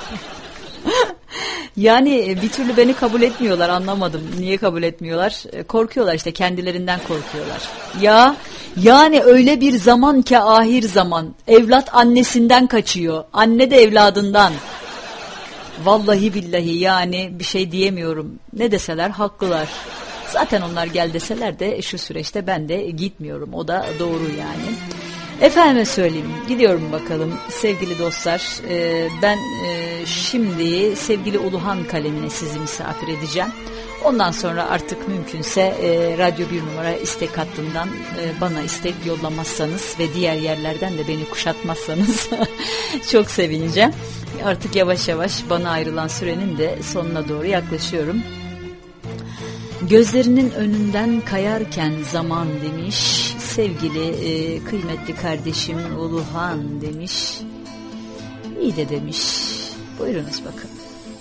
Yani bir türlü beni kabul etmiyorlar, anlamadım. Niye kabul etmiyorlar? Korkuyorlar işte, kendilerinden korkuyorlar. Ya yani öyle bir zaman ki ahir zaman. Evlat annesinden kaçıyor. Anne de evladından. Vallahi billahi yani bir şey diyemiyorum. Ne deseler haklılar. Zaten onlar gel deseler de şu süreçte ben de gitmiyorum. O da doğru yani. Efendime söyleyeyim, gidiyorum bakalım sevgili dostlar. Ben şimdi sevgili Uluhan kalemine sizi misafir edeceğim. Ondan sonra artık mümkünse Radyo 1 numara istek hattından bana istek yollamazsanız ve diğer yerlerden de beni kuşatmazsanız çok sevineceğim. Artık yavaş yavaş bana ayrılan sürenin de sonuna doğru yaklaşıyorum. Gözlerinin önünden kayarken zaman demiş sevgili kıymetli kardeşim Uluhan demiş. İyi de demiş. Buyurunuz bakın.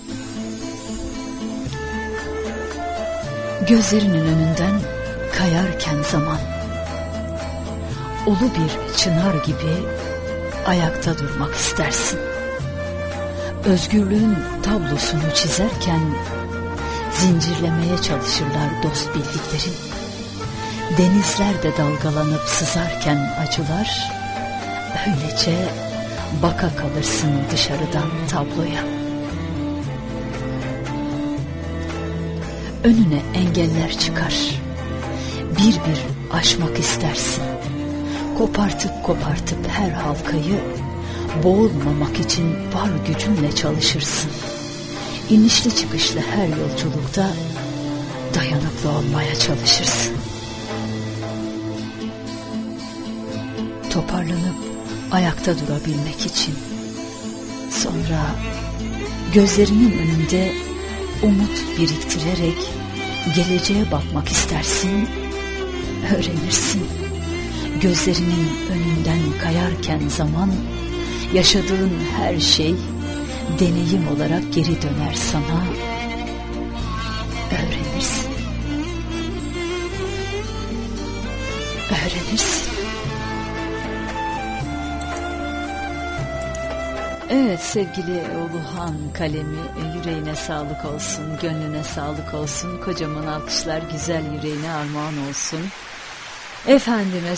Gözlerinin önünden kayarken zaman, ulu bir çınar gibi ayakta durmak istersin. Özgürlüğün tablosunu çizerken zincirlemeye çalışırlar dost bildiklerin. Denizlerde dalgalanıp sızarken acılar, öylece baka kalırsın dışarıdan tabloya. Önüne engeller çıkar, bir bir aşmak istersin. Kopartıp kopartıp her halkayı, boğulmamak için var gücünle çalışırsın. İnişli çıkışlı her yolculukta dayanıklı olmaya çalışırsın. Toparlanıp ayakta durabilmek için. Sonra gözlerinin önünde umut biriktirerek geleceğe bakmak istersin, öğrenirsin. Gözlerinin önünden kayarken zaman, yaşadığın her şey deneyim olarak geri döner sana, öğrenirsin. Öğrenirsin. Evet sevgili Uluhan kalemi, yüreğine sağlık olsun, gönlüne sağlık olsun, kocaman alkışlar güzel yüreğine armağan olsun. Efendime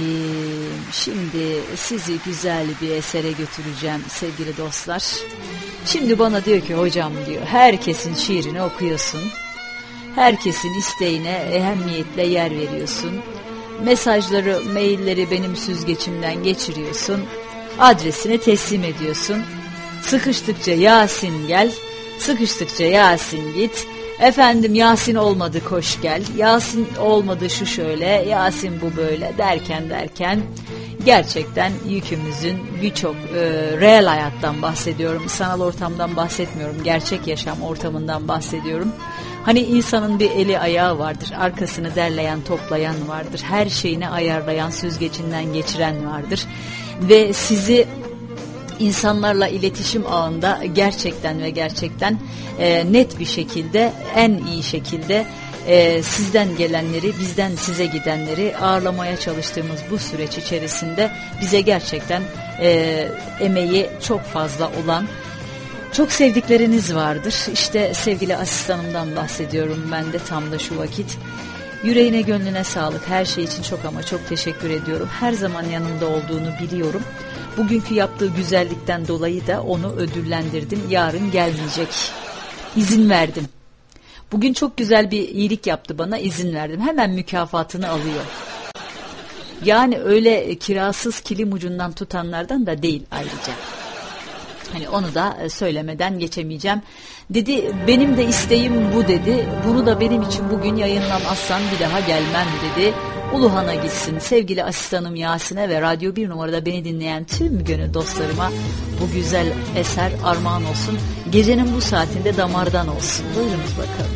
söyleyeyim, şimdi sizi güzel bir esere götüreceğim sevgili dostlar. Şimdi bana diyor ki hocam diyor, herkesin şiirini okuyorsun. Herkesin isteğine ehemmiyetle yer veriyorsun. Mesajları, mailleri benim süzgeçimden geçiriyorsun. Adresine teslim ediyorsun. Sıkıştıkça Yasin gel, sıkıştıkça Yasin git. Efendim Yasin olmadı koş gel, Yasin olmadı şu şöyle, Yasin bu böyle derken gerçekten yükümüzün birçok reel hayattan bahsediyorum. Sanal ortamdan bahsetmiyorum, gerçek yaşam ortamından bahsediyorum. Hani insanın bir eli ayağı vardır, arkasını derleyen toplayan vardır, her şeyini ayarlayan, süzgecinden geçiren vardır. Ve sizi insanlarla iletişim ağında gerçekten net bir şekilde, en iyi şekilde sizden gelenleri, bizden size gidenleri ağırlamaya çalıştığımız bu süreç içerisinde bize gerçekten emeği çok fazla olan çok sevdikleriniz vardır. İşte sevgili asistanımdan bahsediyorum ben de tam da şu vakit. Yüreğine gönlüne sağlık, her şey için çok ama çok teşekkür ediyorum. Her zaman yanımda olduğunu biliyorum. Bugünkü yaptığı güzellikten dolayı da onu ödüllendirdim. Yarın gelmeyecek. İzin verdim. Bugün çok güzel bir iyilik yaptı bana, izin verdim. Hemen mükafatını alıyor. Yani öyle kirasız kilim ucundan tutanlardan da değil ayrıca. Hani onu da söylemeden geçemeyeceğim. Dedi benim de isteğim bu dedi. Bunu da benim için bugün yayınlamazsan bir daha gelmem dedi. Uluhan'a gitsin. Sevgili asistanım Yasin'e ve Radyo 1 numarada beni dinleyen tüm gönül dostlarıma bu güzel eser armağan olsun. Gecenin bu saatinde damardan olsun. Buyurunuz bakalım.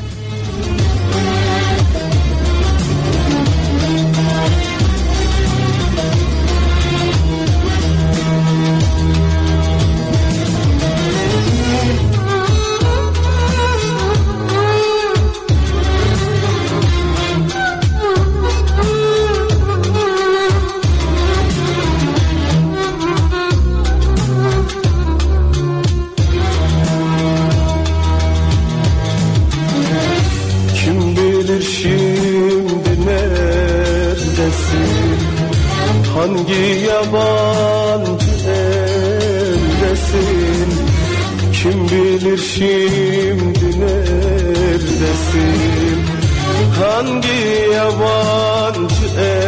Hangi yabancı eldesin? Kim bilir şimdi neredesin? Hangi yabancı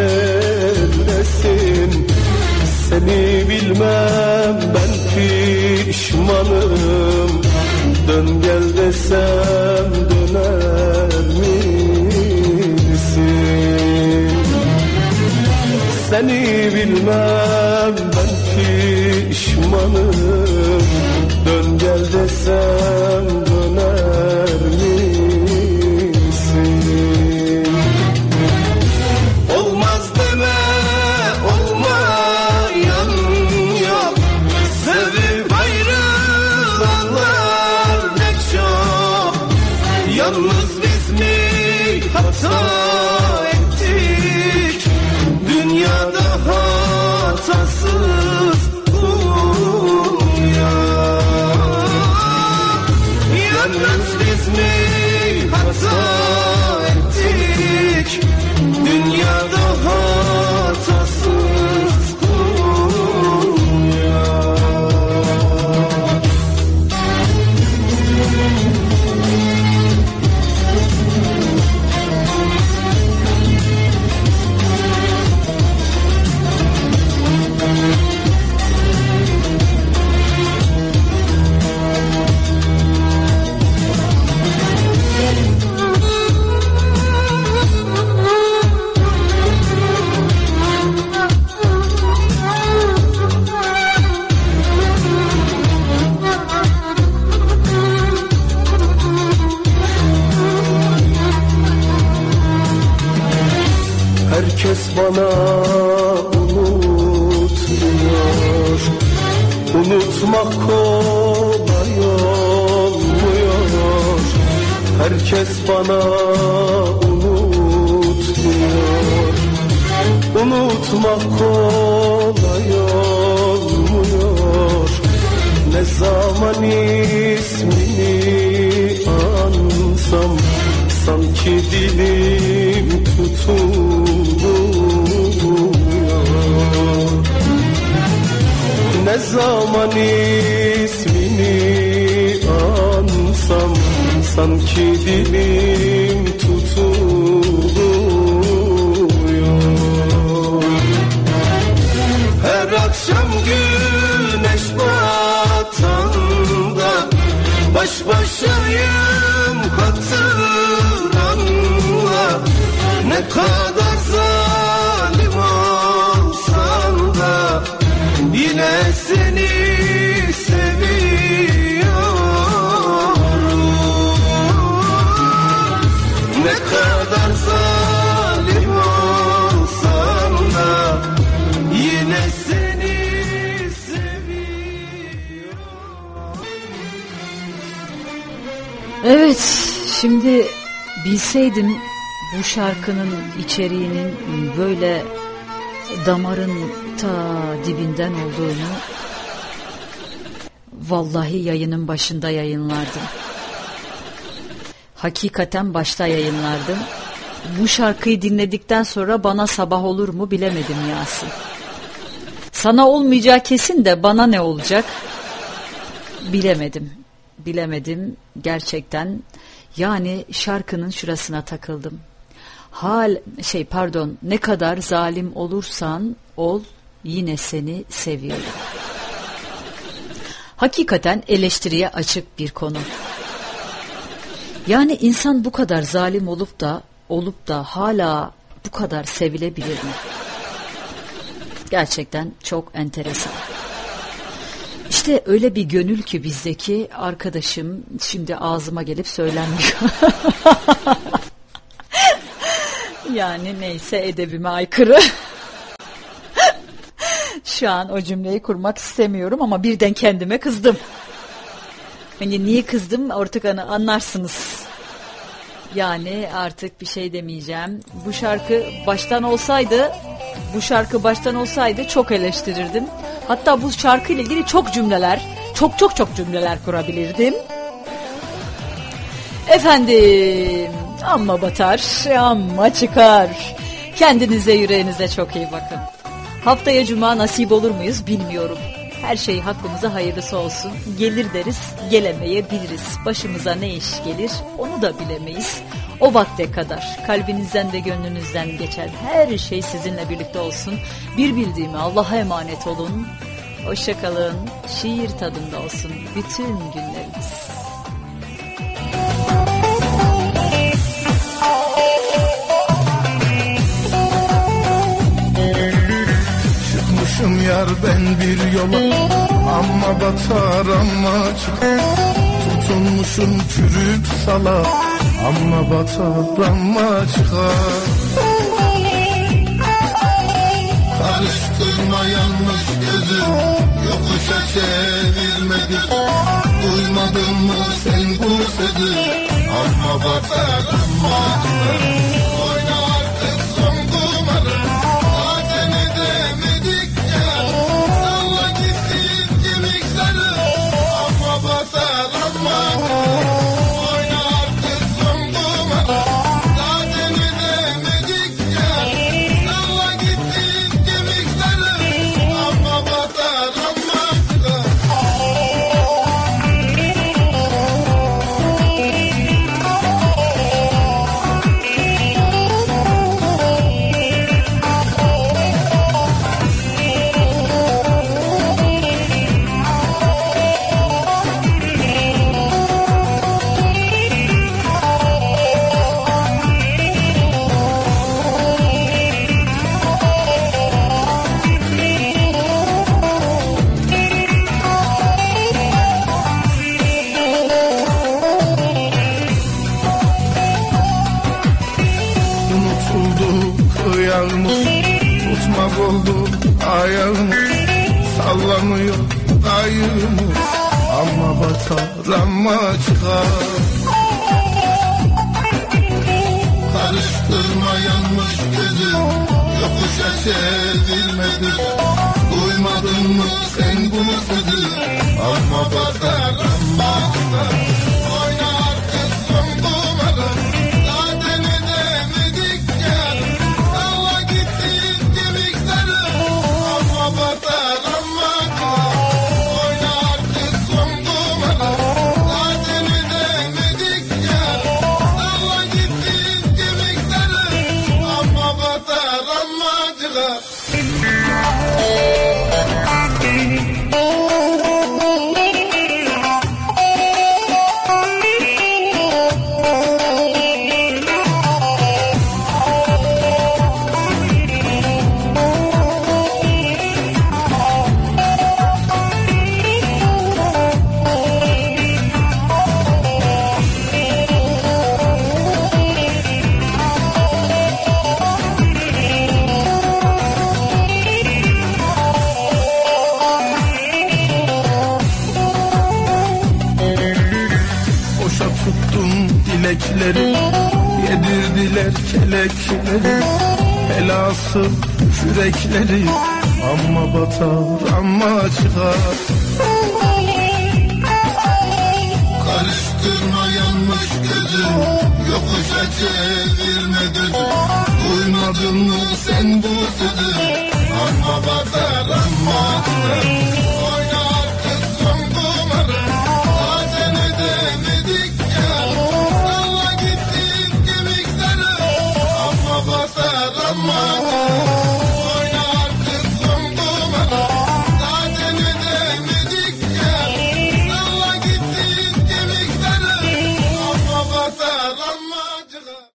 eldesin? Seni bilmem ben pişmanım. Dön gel desem döner misin? Seni bilmem ben pişmanım. Dön gel desem döner misin? Olmaz deme olmayan yok. Sevip ayrılanlar ne çok. Yalnız biz mi hata ettik? Dünyada hatasız yalnız biz mi hata ettik? Dünyada hatasız herkes bana unut diyor. Unutmak kolay olmuyor. Herkes bana unut diyor. Unutmak kolay olmuyor. Ne zaman ismini ansam sanki dilim tutuluyor. Ne zaman ismini sanki dilim tutuluyor. Her akşam güneş batanda baş başayım hatıranla. Ne kadar zalim olsan da yine seni seviyorum. Ne kadar zalim olsan da yine seni seviyorum. Evet, şimdi bilseydim bu şarkının içeriğinin böyle damarın ta dibinden olduğunu vallahi yayının başında yayınlardım. Hakikaten başta yayınlardım. Bu şarkıyı dinledikten sonra bana sabah olur mu bilemedim Yasin. Sana olmayacağı kesin de bana ne olacak bilemedim gerçekten. Yani şarkının şurasına takıldım. Ne kadar zalim olursan ol yine seni seviyorum. Hakikaten eleştiriye açık bir konu. Yani insan bu kadar zalim olup da hala bu kadar sevilebilir mi? Gerçekten çok enteresan. İşte öyle bir gönül ki bizdeki, arkadaşım şimdi ağzıma gelip söylenmiyor. Yani neyse, edebime aykırı. Şu an o cümleyi kurmak istemiyorum ama birden kendime kızdım. Yani niye kızdım artık anlarsınız. Yani artık bir şey demeyeceğim. Bu şarkı baştan olsaydı çok eleştirirdim. Hatta bu şarkıyla ilgili çok cümleler kurabilirdim. Efendim, amma batar, amma çıkar. Kendinize, yüreğinize çok iyi bakın. Haftaya cuma nasip olur muyuz bilmiyorum. Her şey hakkımıza hayırlısı olsun. Gelir deriz, gelemeyebiliriz. Başımıza ne iş gelir onu da bilemeyiz. O vakte kadar kalbinizden ve gönlünüzden geçen her şey sizinle birlikte olsun. Bir bildiğimi Allah'a emanet olun. Hoşça kalın. Şiir tadında olsun bütün günleriniz. Çıkmışım yar ben bir yola, amma batar amma çıkar. Tutunmuşum çürük sala, amma batar amma çıkar. Karıştırma yanlış gözüm, yokuşa çevirmedik. Duymadın mı sen bu sözü, amma batar amma çıkar. Oyna artık son kumarı, zaten edemedik ya. Salla gitsin kemikleri, amma batar amma çıkar. Oyna artık son kumarı, zaten edemedik ya. Salla gitsin kemikleri, amma batar amma çıkar. Unutuldu kıyağımız, tutmak oldu ayağımız. Sallanıyor kayığımız, amma batar amma çıkar. Karıştırma yanlış gözüm, yokuşa çevirmedik. Duymadın mı sen bu sözü, amma batar amma çıkar. Oyna artık son kumarı, zaten edemedik ya. Salla gitsin kemikleri, amma batar amma çıkar. Oyna artık son kumarı, zaten edemedik ya. melekleri, yedirdiler kelekleri, belası kürekleri. Amma batar amma çıkar. Karıştırma yanmış gözüm, yokuşa çevirme gözüm. Duymadın mı sen bu sözü? Amma batar amma çıkar.